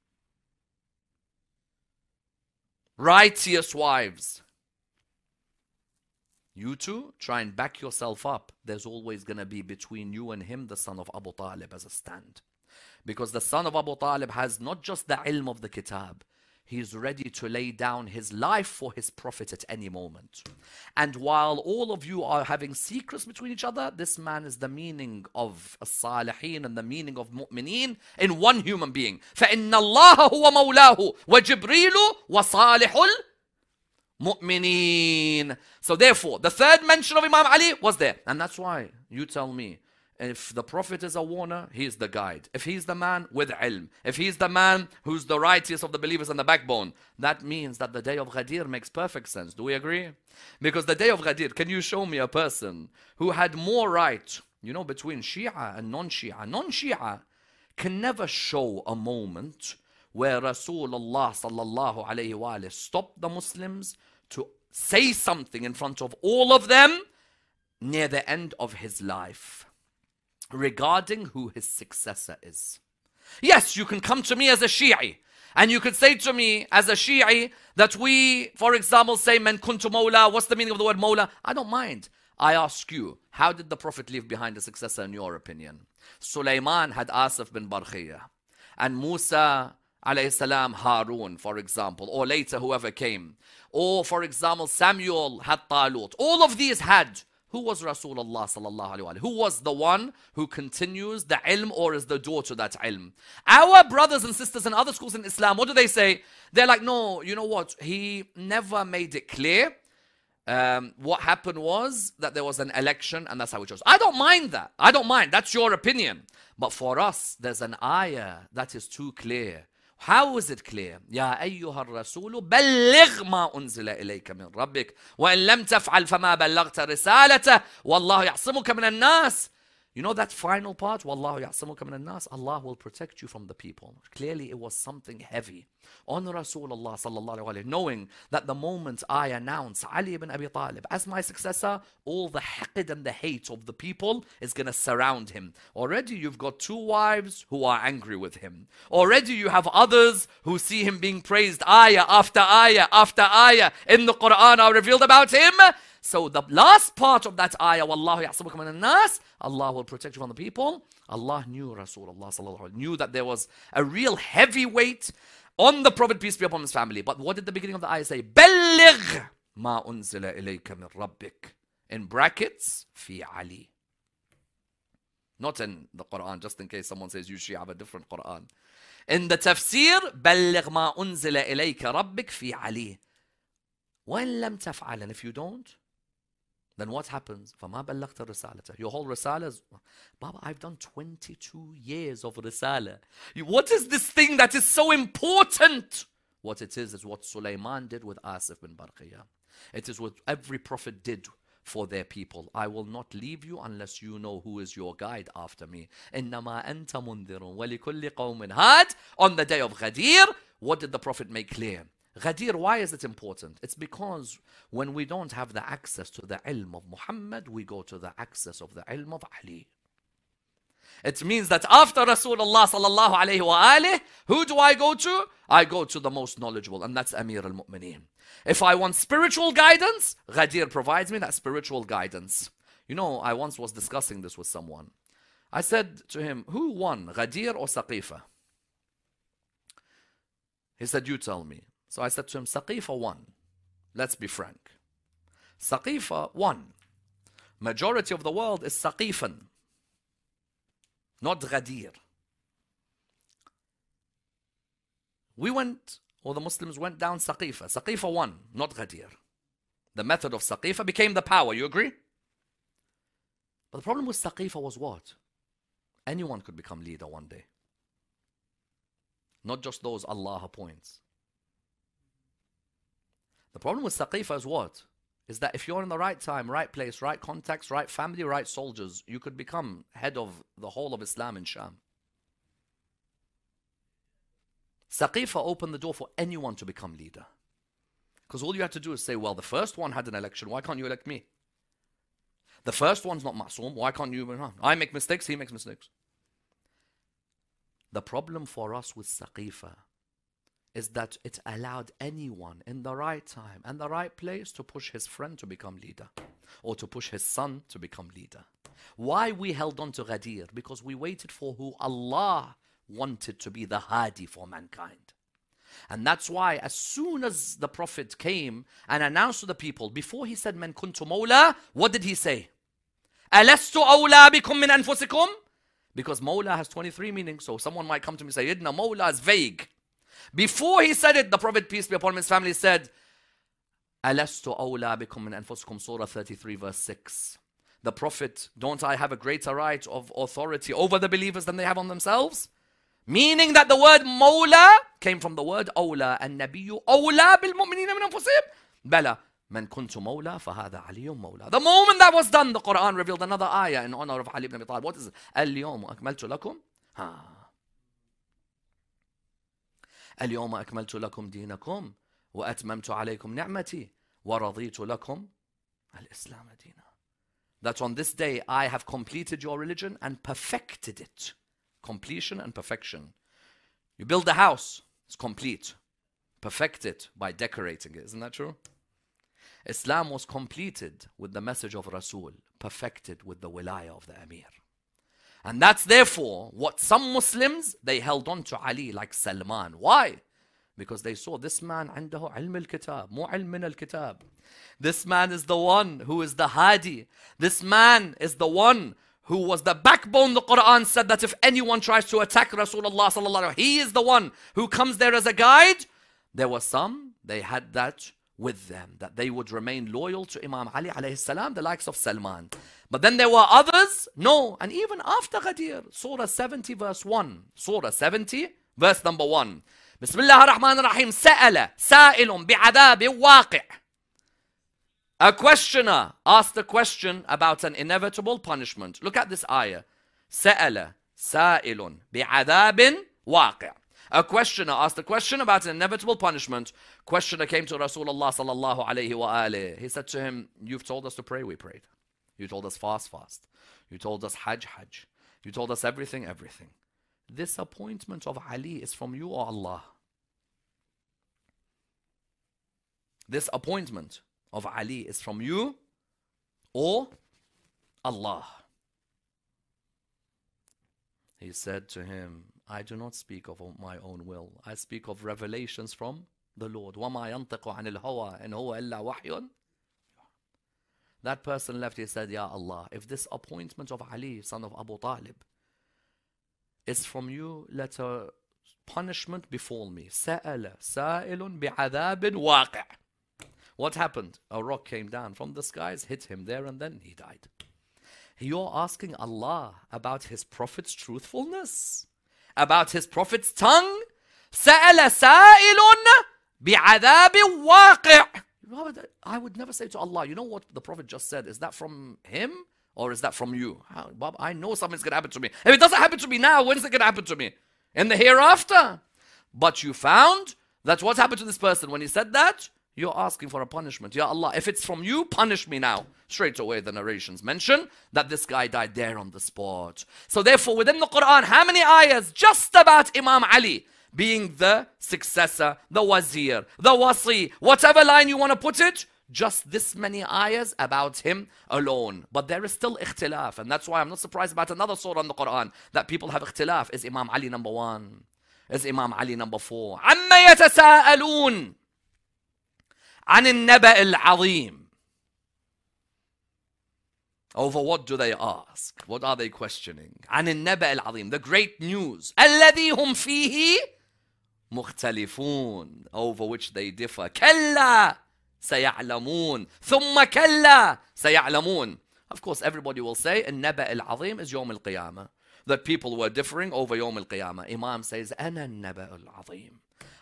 righteous wives. You two try and back yourself up. There's always going to be between you and him the son of Abu Talib as a stand. Because the son of Abu Talib has not just the ilm of the kitab. He's ready to lay down his life for his Prophet at any moment. And while all of you are having secrets between each other, this man is the meaning of as-salihin and the meaning of mu'mineen in one human being. فَإِنَّ اللَّهَ هُوَ مَوْلَاهُ وَجِبْرِيلُ وَصَالِحُ الْمُؤْمِنِينَ. So therefore, the third mention of Imam Ali was there. And that's why you tell me, if the Prophet is a warner, he is the guide. If he's the man with ilm, if he's the man who's the righteous of the believers and the backbone, that means that the day of Ghadir makes perfect sense. Do we agree? Because the day of Ghadir, can you show me a person who had more right, you know, between Shia and non-Shia? Non-Shia can never show a moment where Rasulullah sallallahu alayhi wa alayhi stopped the Muslims to say something in front of all of them near the end of his life regarding who his successor is. Yes, you can come to me as a Shi'i and you could say to me as a Shi'i that we, for example, say man kuntu mawla. What's the meaning of the word mawla? I don't mind. I ask you, how did the Prophet leave behind a successor in your opinion? Sulaiman had Asif bin Barkhiyah and Musa alayhi salam Harun, for example, or later whoever came. Or for example, Samuel had Talut. All of these had Who was Rasulullah sallallahu alaihi wasallam? Who was the one who continues the ilm or is the door to that ilm? Our brothers and sisters in other schools in Islam, what do they say? They're like, no, you know what? He never made it clear. What happened was that there was an election and that's how we chose. I don't mind that. I don't mind. That's your opinion. But for us, there's an ayah that is too clear. How is it clear? يا أيها الرسول بلغ ما أنزل إليك من ربك وإن لم تفعل فما بلغت رسالته والله يعصمك من الناس. You know that final part? والله يعصمك من الناس. Allah will protect you from the people. Clearly it was something heavy on Rasulullah sallallahu alaihi wasallam, knowing that the moment I announce Ali ibn Abi Talib as my successor, all the haqid and the hate of the people is going to surround him. Already you've got 2 wives who are angry with him. Already you have others who see him being praised ayah after ayah after ayah in the Quran are revealed about him. So the last part of that ayah, Wallahu ya'simuka min al-nas, Allah will protect you from the people. Allah knew Rasulullah sallallahu alaihi wasallam, knew that there was a real heavy weight on the Prophet, peace be upon his family. But what did the beginning of the ayah say? بَلِّغْ مَا أُنزِلَ إِلَيْكَ مِن رَبِّكَ. In brackets, fi Ali. Not in the Quran, just in case someone says you Shia have a different Quran. In the tafsir, بَلِّغْ مَا أُنزِلَ إِلَيْكَ رَبِّكَ fi Ali. وَإِن لَمْ تَفْعَلْ. And if you don't, then what happens? فَمَا بَلَّغْتَ رِسَالَةَ. Your whole risala is, Baba, I've done 22 years of risala. What is this thing that is so important? What it is what Sulaiman did with Asif bin Barqiyah. It is what every prophet did for their people. I will not leave you unless you know who is your guide after me. إِنَّمَا أَنْتَ مُنذِرٌ وَلِكُلِّ قَوْمٍ هَادٍ. On the day of Ghadir, what did the Prophet make clear? Ghadir, why is it important? It's because when we don't have the access to the ilm of Muhammad, we go to the access of the ilm of Ali. It means that after Rasulullah sallallahu alayhi wa alih, who do I go to? I go to the most knowledgeable, and that's Amir al-Mu'mineen. If I want spiritual guidance, Ghadir provides me that spiritual guidance. You know, I once was discussing this with someone. I said to him, who won, Ghadir or Saqifa? He said, you tell me. So I said to him, Saqifa won. Let's be frank. Saqifa won. Majority of the world is Saqifan, not Ghadir. We went, or the Muslims went down Saqifa. Saqifa won, not Ghadir. The method of Saqifa became the power, you agree? But the problem with Saqifa was what? Anyone could become leader one day. Not just those Allah appoints. The problem with Saqifa is what? Is that if you're in the right time, right place, right contacts, right family, right soldiers, you could become head of the whole of Islam in Sham. Saqifa opened the door for anyone to become leader. Because all you had to do is say, well, the first one had an election, why can't you elect me? The first one's not ma'soom, why can't you? I make mistakes, he makes mistakes. The problem for us with Saqifa is that it allowed anyone in the right time and the right place to push his friend to become leader, or to push his son to become leader. Why we held on to Ghadir? Because we waited for who Allah wanted to be the Hadi for mankind. And that's why as soon as the Prophet came and announced to the people, before he said, Man kuntu mawla, what did he say? Alastu awla bikum min anfusikum? Because mawla has 23 meanings, so someone might come to me and say, Yidna, mawla is vague. Before he said it, the Prophet, peace be upon him, his family said, Alastu awla bikum min anfusikum, Surah 33 verse 6. The Prophet, don't I have a greater right of authority over the believers than they have on themselves? Meaning that the word mawla came from the word awla, and nabiyyu awla bil mu'minina min anfusihim. Bala, man kuntu mawla fahada aliyyun mawla. The moment that was done, the Quran revealed another ayah in honor of Ali ibn Abi Talib. What is it? Al-yawma akmaltu lakum. اليوم أكملت لكم دينكم وأتممت عليكم نعمتي ورضيت لكم الإسلام دينا. That on this day I have completed your religion and perfected it. Completion and perfection. You build a house, it's complete. Perfect it by decorating it. Isn't that true? Islam was completed with the message of Rasul, perfected with the wilayah of the Amir. And that's therefore what some Muslims, they held on to Ali like Salman. Why? Because they saw this man عنده علم الكتاب مو علم من الكتاب. This man is the one who is the Hadi. This man is the one who was the backbone. The Quran said that if anyone tries to attack Rasulullah sallallahu alaihi wasallam, he is the one who comes there as a guide. There were some, they had that with them, that they would remain loyal to Imam Ali alayhi salam, the likes of Salman. But then there were others, no. And even after Ghadir, Surah 70 verse 1. Surah 70 verse number 1. Bismillah ar-Rahman ar-Rahim. Sa'ala sa'ilun bi'adab waqi'. A questioner asked a question about an inevitable punishment. Look at this ayah. Sa'ala sa'ilun bi'adab waqi'. A questioner asked a question about an inevitable punishment. Questioner came to Rasulullah sallallahu alayhi wa alayhi. He said to him, you've told us to pray, we prayed. You told us fast. You told us hajj. You told us everything. This appointment of Ali is from you or Allah? This appointment of Ali is from you or Allah? He said to him, I do not speak of my own will. I speak of revelations from the Lord. وَمَا يَنْطِقُ عَنِ الْهَوَىٰ إِنْ هُوَ إِلَّا وَحْيٌ. That person left, he said, Ya Allah, if this appointment of Ali, son of Abu Talib, is from you, let a punishment befall me. سَأَلَ سَائِلٌ بِعَذَابٍ وَاقِعٍ. What happened? A rock came down from the skies, hit him there, and then he died. You're asking Allah about His Prophet's truthfulness, about His Prophet's tongue. سَأَلَ سَائِلٌ بِعَذَابٍ وَاقِعٍ. I would never say to Allah, you know what the Prophet just said, is that from him or is that from you? Bob, I know something's going to happen to me. If it doesn't happen to me now, when is it going to happen to me? In the hereafter. But you found that what happened to this person when he said that? You're asking for a punishment. Ya Allah, if it's from you, punish me now. Straight away the narrations mention that this guy died there on the spot. So therefore within the Quran, how many ayahs just about Imam Ali being the successor, the wazir, the wasi, whatever line you want to put it, just this many ayahs about him alone. But there is still ikhtilaf, and that's why I'm not surprised about another surah in the Quran that people have ikhtilaf. Is Imam Ali number 1? Is Imam Ali number 4? عَمَّ يَتَسَاءَلُونَ عَنِ النَّبَأِ الْعَظِيمِ. Over what do they ask? What are they questioning? عَنِ النَّبَأِ الْعَظِيمِ. The great news. الَّذِي هُمْ فِيهِ مُخْتَلِفُونَ. Over which they differ. كَلَّا سَيَعْلَمُونَ ثُمَّ كَلَّا سَيَعْلَمُونَ. Of course, everybody will say النَّبَأِ الْعَظِيمِ is يوم القيامة. That people were differing over يوم القيامة. Imam says أَنَا النَّبَأُ الْعَظِيمِ.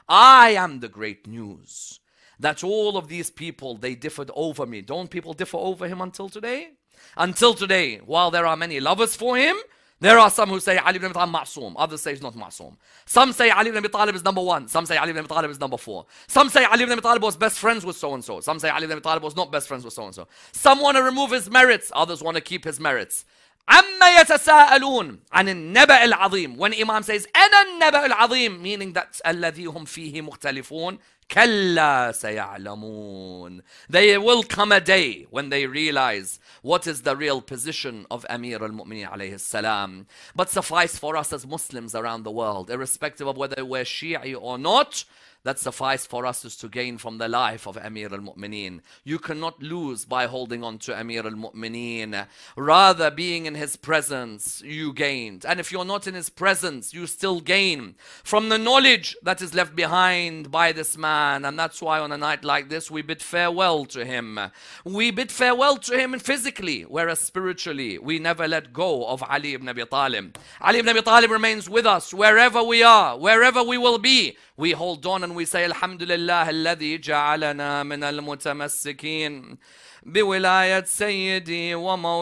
I am the great news. That all of these people, they differed over me. Don't people differ over him until today? Until today, while there are many lovers for him, there are some who say Ali ibn Abi Talib ma'soom. Others say he's not ma'soom. Some say Ali ibn Abi Talib is number 1. Some say Ali ibn Abi Talib is number 4. Some say Ali ibn Abi Talib was best friends with so-and-so. Some say Ali ibn Abi Talib was not best friends with so-and-so. Some want to remove his merits. Others want to keep his merits. عَمَّ يَتَسَاءَلُونَ عَنِ النَّبَأِ الْعَظِيمِ. When Imam says أَنَا النَّبَأُ الْعَظِيمِ, meaning that الَّذِي هُمْ فِيهِ مُخْتَلِفُونَ كَلَّا سَيَعْلَمُونَ. There will come a day when they realize what is the real position of Amir al-Mu'mineen alayhi salam. But suffice for us as Muslims around the world, irrespective of whether we're Shi'i or not, that suffice for us is to gain from the life of Amir al-Mu'mineen. You cannot lose by holding on to Amir al-Mu'mineen. Rather, being in his presence, you gained. And if you're not in his presence, you still gain from the knowledge that is left behind by this man. And that's why on a night like this, we bid farewell to him. We bid farewell to him physically, whereas spiritually, we never let go of Ali ibn Abi Talib. Ali ibn Abi Talib remains with us wherever we are, wherever we will be. We hold on and we say, Alhamdulillah, الذي جعلنا من المتمسكين بولاية سيدي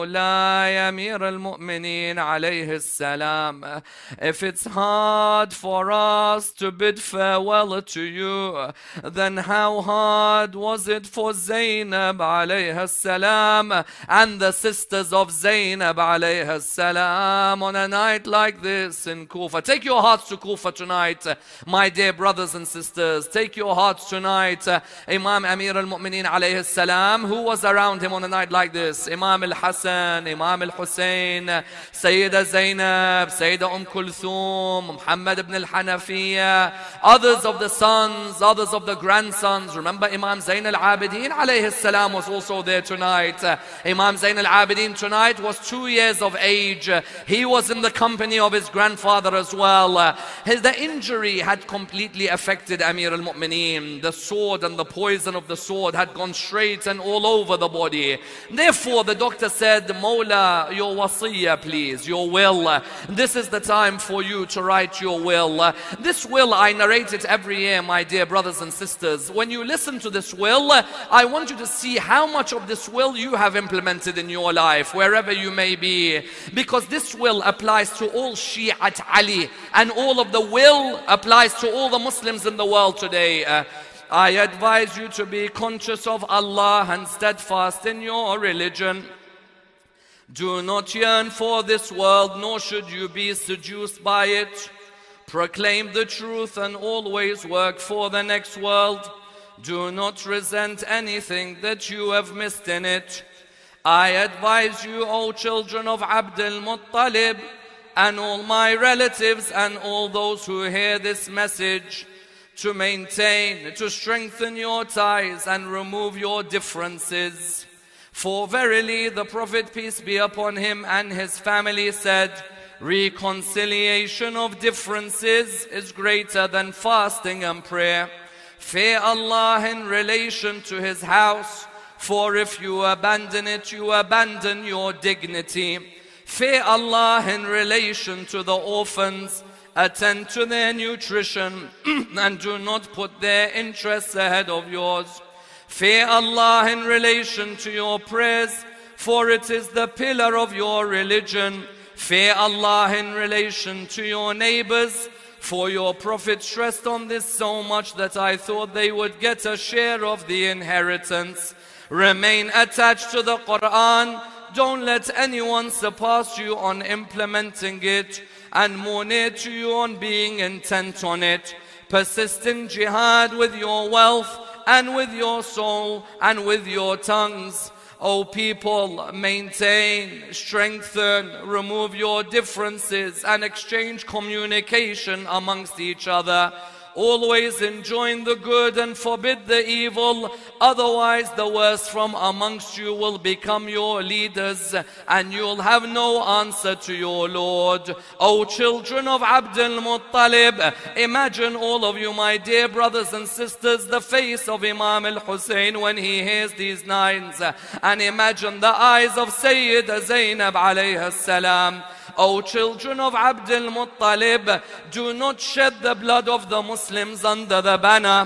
ومولاي أمير المؤمنين عليه السلام. If it's hard for us to bid farewell to you, then how hard was it for Zainab عليها السلام and the sisters of Zainab عليها السلام on a night like this in Kufa? Take your hearts to Kufa tonight, my dear brothers and sisters. Take your hearts tonight. Imam Amir al-Mu'mineen عليه السلام, who was around him on a night like this. Imam al-Hassan, Imam al-Hussein, Sayyida Zainab, Sayyida Kulthum, Muhammad ibn al-Hanafiya, others of the sons, others of the grandsons. Remember Imam Zain al-Abidin alayhi salam was also there tonight. Imam Zain al-Abidin tonight was 2 years of age. He was in the company of his grandfather as well. The injury had completely affected Amir al-Mu'mineen. The sword and the poison of the sword had gone straight and all over the body. Therefore the doctor said, Mawla, your wasiyah please, your will. This is the time for you to write your will. This will, I narrate it every year, my dear brothers and sisters. When you listen to this will, I want you to see how much of this will you have implemented in your life, wherever you may be. Because this will applies to all Shi'at Ali, and all of the will applies to all the Muslims in the world today. I advise you to be conscious of Allah and steadfast in your religion. Do not yearn for this world, nor should you be seduced by it. Proclaim the truth and always work for the next world. Do not resent anything that you have missed in it. I advise you, O children of Abd al-Muttalib, and all my relatives and all those who hear this message, to maintain, to strengthen your ties and remove your differences. For verily the Prophet, peace be upon him, and his family said, reconciliation of differences is greater than fasting and prayer. Fear Allah in relation to his house, for if you abandon it, you abandon your dignity. Fear Allah in relation to the orphans. Attend to their nutrition and do not put their interests ahead of yours. Fear Allah in relation to your prayers, for it is the pillar of your religion. Fear Allah in relation to your neighbors, for your Prophet stressed on this so much that I thought they would get a share of the inheritance. Remain attached to the Quran. Don't let anyone surpass you on implementing it, and more near to you on being intent on it. Persist in jihad with your wealth and with your soul and with your tongues. O people, maintain, strengthen, remove your differences and exchange communication amongst each other. Always enjoin the good and forbid the evil, otherwise the worst from amongst you will become your leaders, and you'll have no answer to your Lord. O children of Abd al-Muttalib, imagine all of you, my dear brothers and sisters, the face of Imam al-Hussein when he hears these lines, and imagine the eyes of Sayyida Zainab alayha salam. O children of Abd al-Muttalib, do not shed the blood of the Muslims under the banner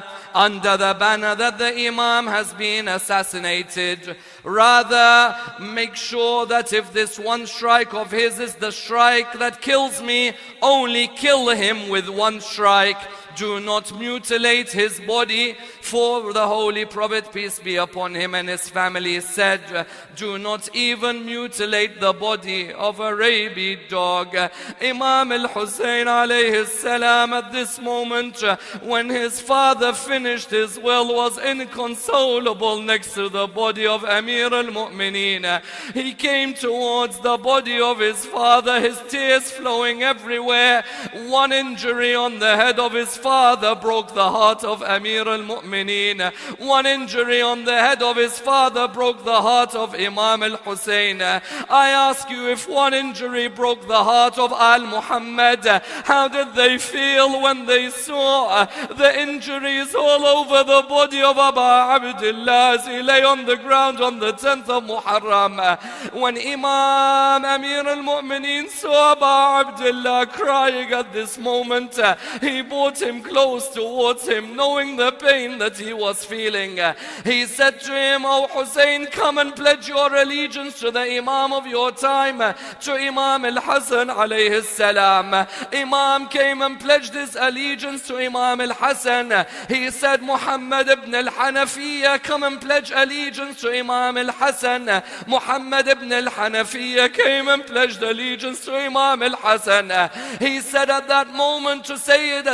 that the Imam has been assassinated. Rather, make sure that if this one strike of his is the strike that kills me, only kill him with one strike. Do not mutilate his body, for the Holy Prophet, peace be upon him, and his family said, do not even mutilate the body of a rabid dog. Imam al-Hussein alayhi salam at this moment, when his father finished his will, was inconsolable next to the body of Amir al-Mu'mineen. He came towards the body of his father, his tears flowing everywhere. One injury on the head of his father broke the heart of Amir al-Mu'mineen. One injury on the head of his father broke the heart of Imam al-Hussein. I ask you, if one injury broke the heart of Al-Muhammad, how did they feel when they saw the injuries all over the body of Aba Abdullah as he lay on the ground on the 10th of Muharram? When Imam Amir al-Mu'mineen saw Aba Abdullah crying at this moment, he brought him close towards him, knowing the pain that he was feeling. He said to him, O Hussein, come and pledge your allegiance to the Imam of your time, to Imam al-Hassan alayhi salam. Imam came and pledged his allegiance to Imam al-Hassan. He said, Muhammad ibn al-Hanafiya, come and pledge allegiance to Imam al-Hassan. Muhammad ibn al-Hanafiya came and pledged allegiance to Imam al-Hassan. He said at that moment to Sayyida Zainab,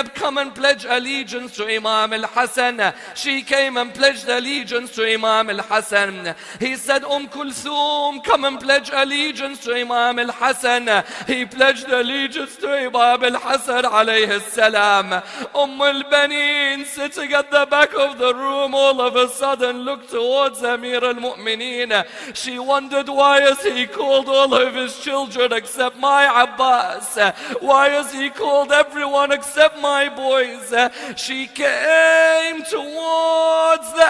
Zainab, come and pledge allegiance to Imam al-Hassan. She came and pledged allegiance to Imam al-Hassan. He said, Kulthum, come and pledge allegiance to Imam al-Hassan. He pledged allegiance to Imam al-Hassan alayhi salam. al-Banin, sitting at the back of the room, all of a sudden looked towards Amir al-Mu'mineen. She wondered, why has he called all of his children except my Abbas? Why has he called everyone except my boys? She came towards the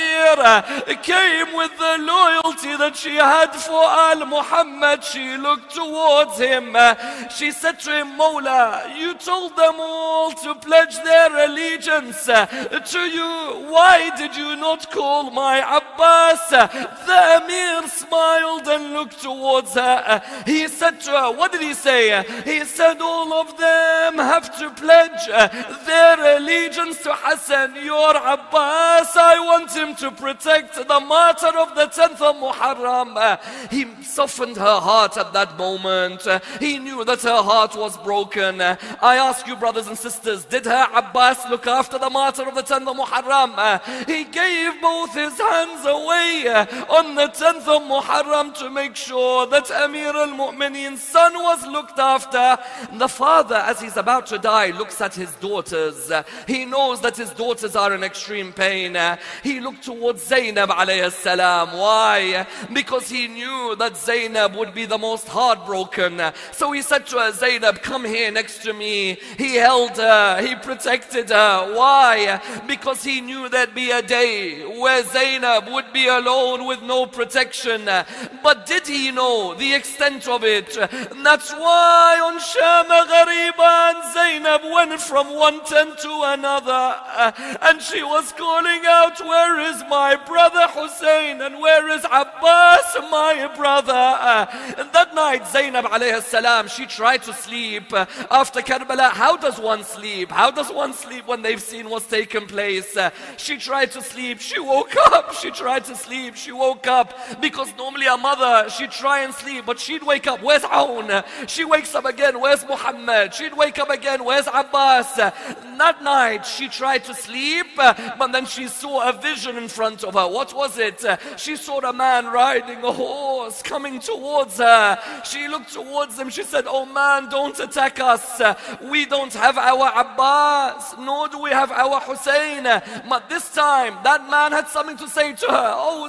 Amir, came with the loyalty that she had for Al-Muhammad. She looked towards him. She said to him, Mawla, you told them all to pledge their allegiance to you. Why did you not call my Abbas? The Amir smiled and looked towards her. He said to her, what did he say? He said, all of them have to pledge their allegiance to Hassan, your Abbas. I want him to protect the martyr of the 10th of Muharram. He softened her heart at that moment. He knew that her heart was broken. I ask you, brothers and sisters, did her Abbas look after the martyr of the 10th of Muharram? He gave both his hands away on the 10th of Muharram to make sure that Amir al-Mu'mineen's son was looked after. The father, as he's about to die, looks at his daughters. He knows that his daughters are in extreme pain. He looked towards Zainab alayhi salam. Why? Because he knew that Zainab would be the most heartbroken. So he said to her, Zainab, come here next to me. He held her, he protected her. Why? Because he knew there'd be a day where Zainab would be alone with no protection. But did he know the extent of it? That's why on Shama Ghariban, Zainab went from one tent to another, and she was calling out, where is my brother Hussein, and where is Abbas, my brother? And that night, Zainab alayhi salam, she tried to sleep after Karbala. How does one sleep? How does one sleep when they've seen what's taken place? She tried to sleep, she woke up. She tried to sleep, she woke up. Because normally a mother, she'd try and sleep, but she'd wake up, where's Aoun? She wakes up again, where's Muhammad? She'd wake up again, where's Abbas? That night, she tried to sleep, but then she saw a vision in front of her. What was it? She saw a man riding a horse coming towards her. She looked towards him, she said, oh man, don't attack us. We don't have our Abbas, nor do we have our Hussein. But this time, that man had something to say to her. Oh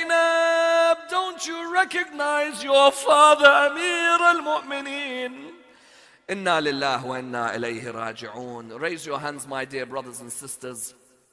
Zainab, don't you recognize your father, Amir al-Mu'mineen? Inna lillah wa inna ilayhi raji'un. Raise your hands, my dear brothers and sisters.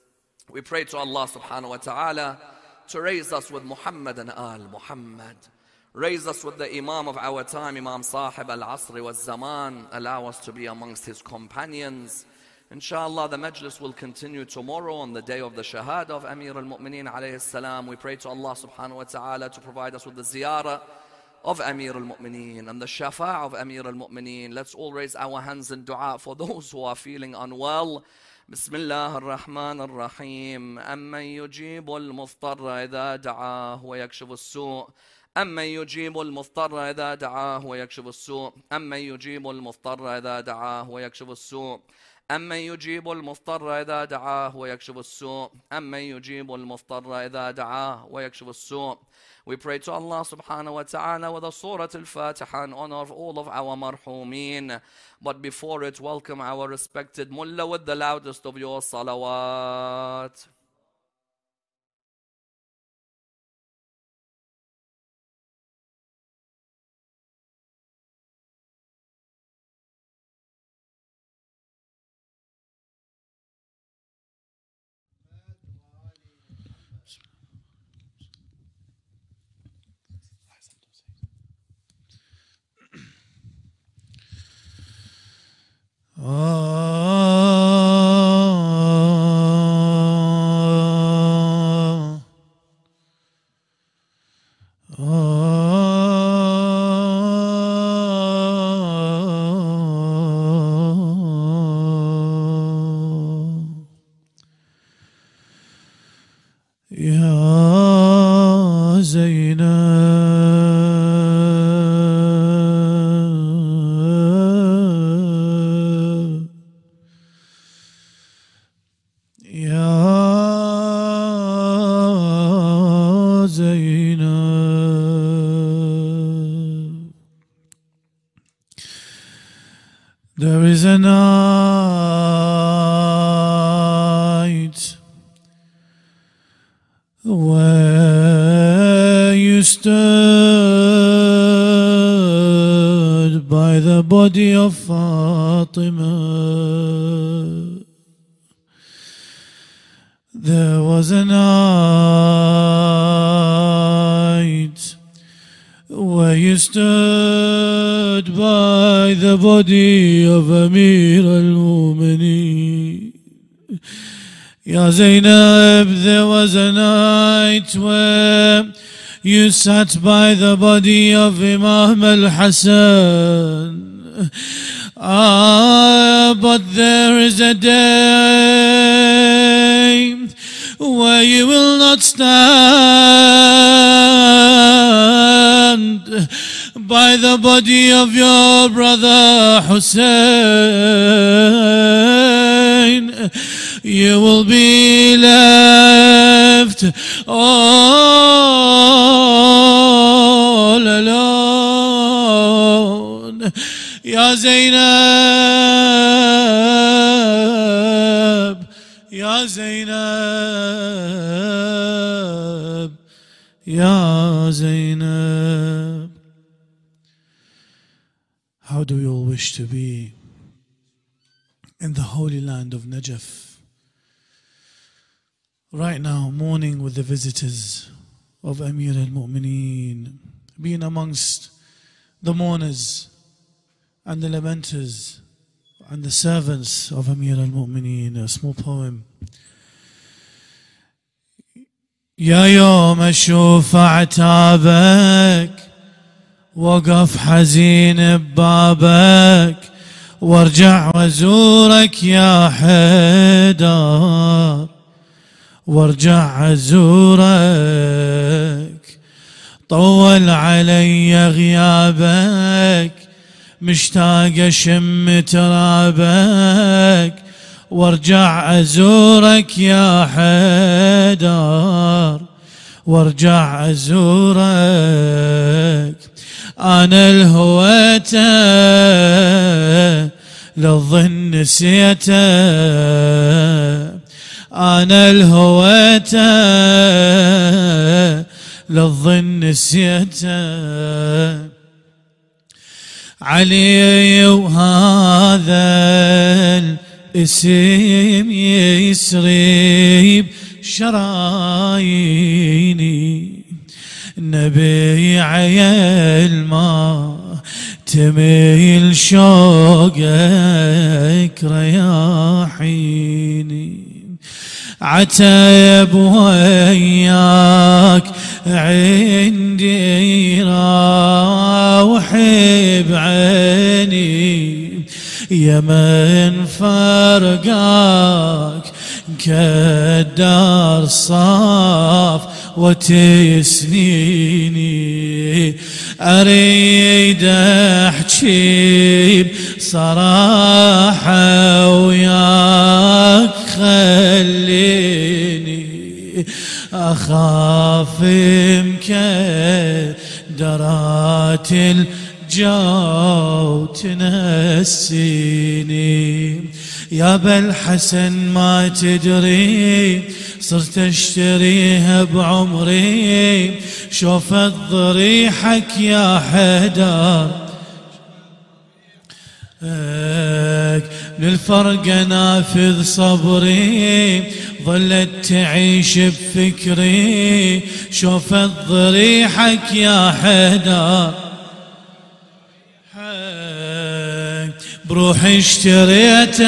We pray to Allah subhanahu wa ta'ala to raise us with Muhammad and Al-Muhammad. Raise us with the Imam of our time, Imam Sahib al-Asri wal-Zaman. Allow us to be amongst his companions. Inshallah, the majlis will continue tomorrow on the day of the Shahada of Amir al-Mu'mineen alayhi salam. We pray to Allah subhanahu wa ta'ala to provide us with the ziyarah of Amir al-Mu'mineen and the shafa' of Amir al-Mu'mineen. Let's all raise our hands in dua for those who are feeling unwell. Bismillah ar-Rahman ar-Rahim. Amman yujibu al-muftarra idha da'ah wa yakshifu as-su'. أمن يجيب المضطر إذا دعاه ويكشف السوء أمن يجيب المضطر إذا دعاه ويكشف السوء أمن يجيب المضطر إذا دعاه ويكشف السوء أمن يجيب المضطر إذا دعاه ويكشف السوء. We pray to Allah subhanahu wa ta'ala with the Surah Al-Fatiha in honor of all of our marhumeen. But before it, welcome our respected mullah with the loudest of your salawat.
There is a night where you stood by the body of Fatima. There was a night where you stood by the body of Amir al-Mu'mineen. Ya Zainab, there was a night where you sat by the body of Imam al-Hassan. But there is a day where you will not stand by the body of your brother Hussein. You will be left all alone. Ya Zainab, Ya Zainab, Ya Zainab. How do we all wish to be in the holy land of Najaf right now, mourning with the visitors of Amir al-Mu'mineen, being amongst the mourners and the lamenters and the servants of Amir al-Mu'mineen. A small poem. يا يوم أشوف عتابك وقف حزين ببابك وارجع وازورك يا حيدر وارجع ازورك طول علي غيابك مشتاق اشم ترابك وارجع ازورك يا حيدر وارجع ازورك. انا الهويته للظن نسيته انا الهويته للظن نسيته علي وهذا الاسم يسري شراييني نبي عيل ما تميل شوقك رياحيني عتب وياك عندي راوحي بعيني يا من فرقاك كالدار صاف وتسنيني اريد احكي بصراحه وياك خليني اخاف مكدرات الجو تنسيني يا بالحسن ما تدري صرت اشتريها بعمري شوفت ضريحك يا حيدر للفرق نافذ صبري ظلت تعيش بفكري شوفت ضريحك يا حيدر بروحي اشتريتك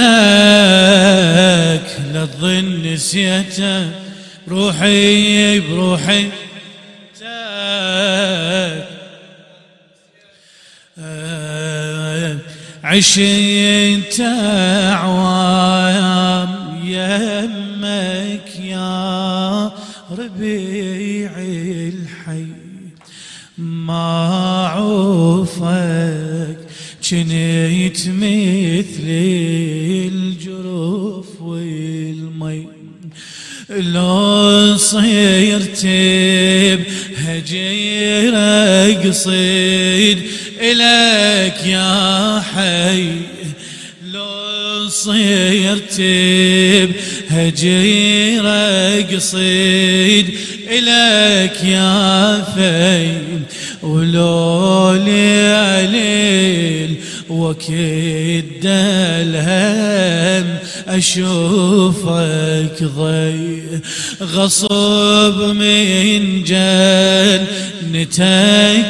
لا تظن نسيتك بروحي عشيت اعوام يمك يا ربيع الحي ما عوفك جنيت مثل الجروف والمي لو صيرت بهجير قصيد إلك يا حي لو صيرت بهجيرة قصيد إلك يا فيل، ولو ليل وكد الهم أشوفك ضي، غصب من جنتك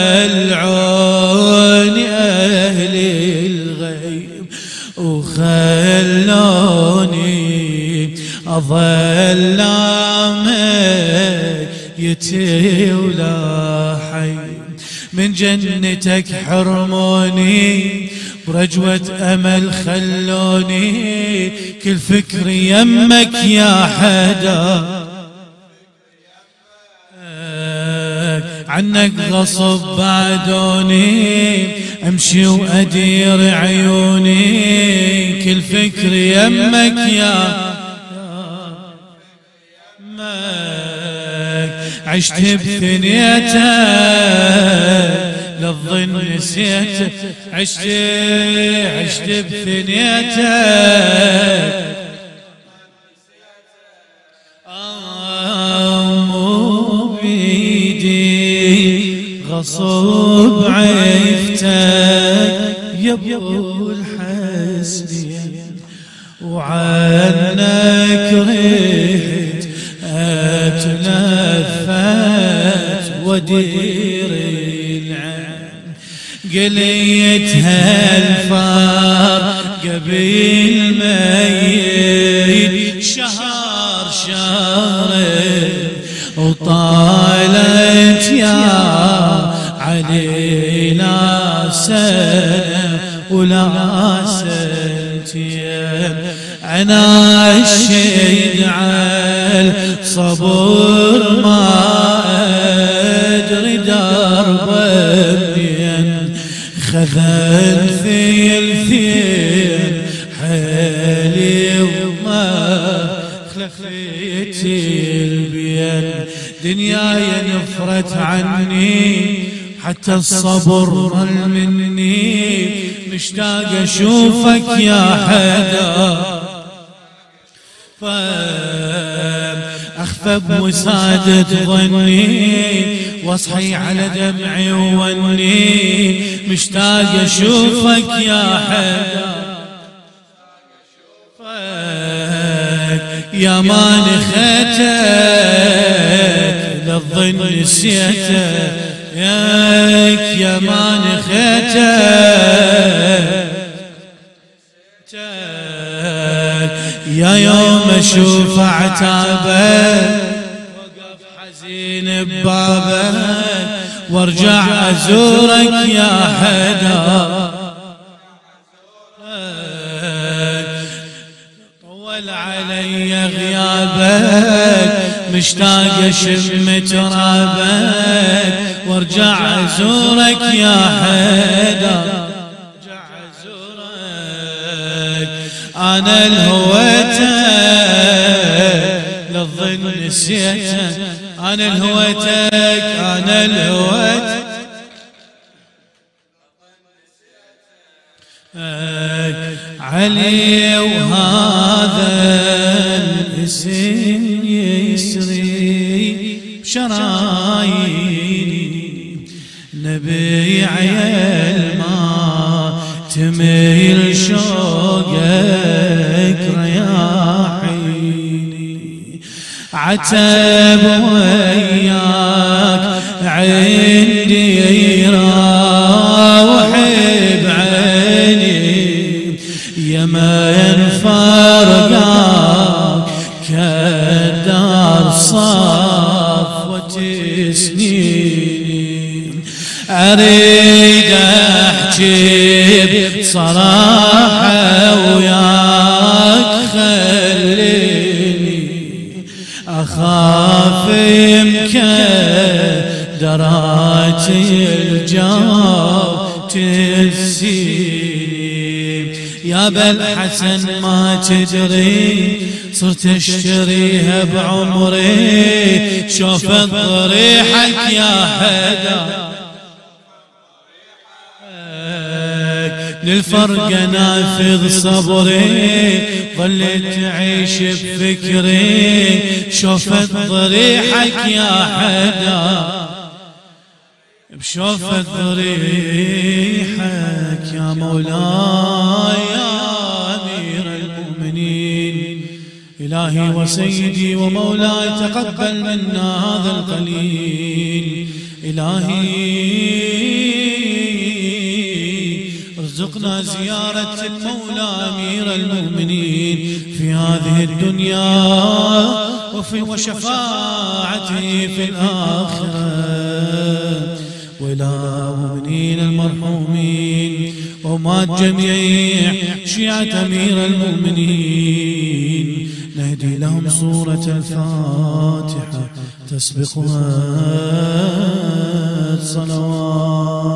طلعوني أهل الغيب، وخلوني أظل ميتي ولا حي، من جنتك حرموني برجوة أمل خلوني، كل فكر يمك يا حدا، عنك غصب بعدوني أمشي وأدير عيوني، كل فكر يمك يا عشت بثنيتك للظن نسيتك، عشت بثنيتك مو بيدي غصب عفتك يا ابو الحسنين، وعنك ريت أتلفت ودير العين، قليت هالفار قبل ميت شهر شهرين، وطالت يا علينا سنة ولا سنتين، أنا الشيد على صبر ما أدري درب منين، خذل ثلثين حالي وما خلفت البين، دنياي نفرت عني حتى الصبر ضل مني، مشتاق أشوفك يا حدا، أخفى بوسادة ظني واصحي على دمعي ووني، مشتاق أشوفك يا حدا، يا ما نخيتك للظن نسيتك، يا ما نخيتك يا يوم اشوف عتابك وقف حزين ببابك، وارجع ازورك يا حدا، طول علي غيابك مشتاق اشم ترابك، وارجع ازورك يا حدا، أنا الهويتك للظن نسيتك، أنا الهويتك أنا الهويتك علي، وهذا الاسم يسري بشراييني، نبي عيال ما تميل شوقك رياحيني، عتب وياك عندي راوحي بعيني، يما ينفرقاك كالدار صفوة سنين، أريد أحكي بصراحة وياك خليني، أخاف يمكن درات الجو تسيني، يا بالحسن ما تدري صرت اشتريها بعمري، شوفت ضريحك يا حدا، للفرقة نافذ صبري، ظلت تعيش بفكري، شوفت ضريحك يا حدا، بشوفت ضريحك يا مولاي يا أمير المؤمنين. إلهي وسيدي ومولاي تقبل منا هذا القليل، إلهي ارزقنا زيارة المولى أمير المؤمنين في هذه الدنيا وشفاعته في الآخرة، وإلى المؤمنين المرحومين ومات جميع شيعة أمير المؤمنين نهدي لهم سورة الفاتحة تسبقها الصلوات.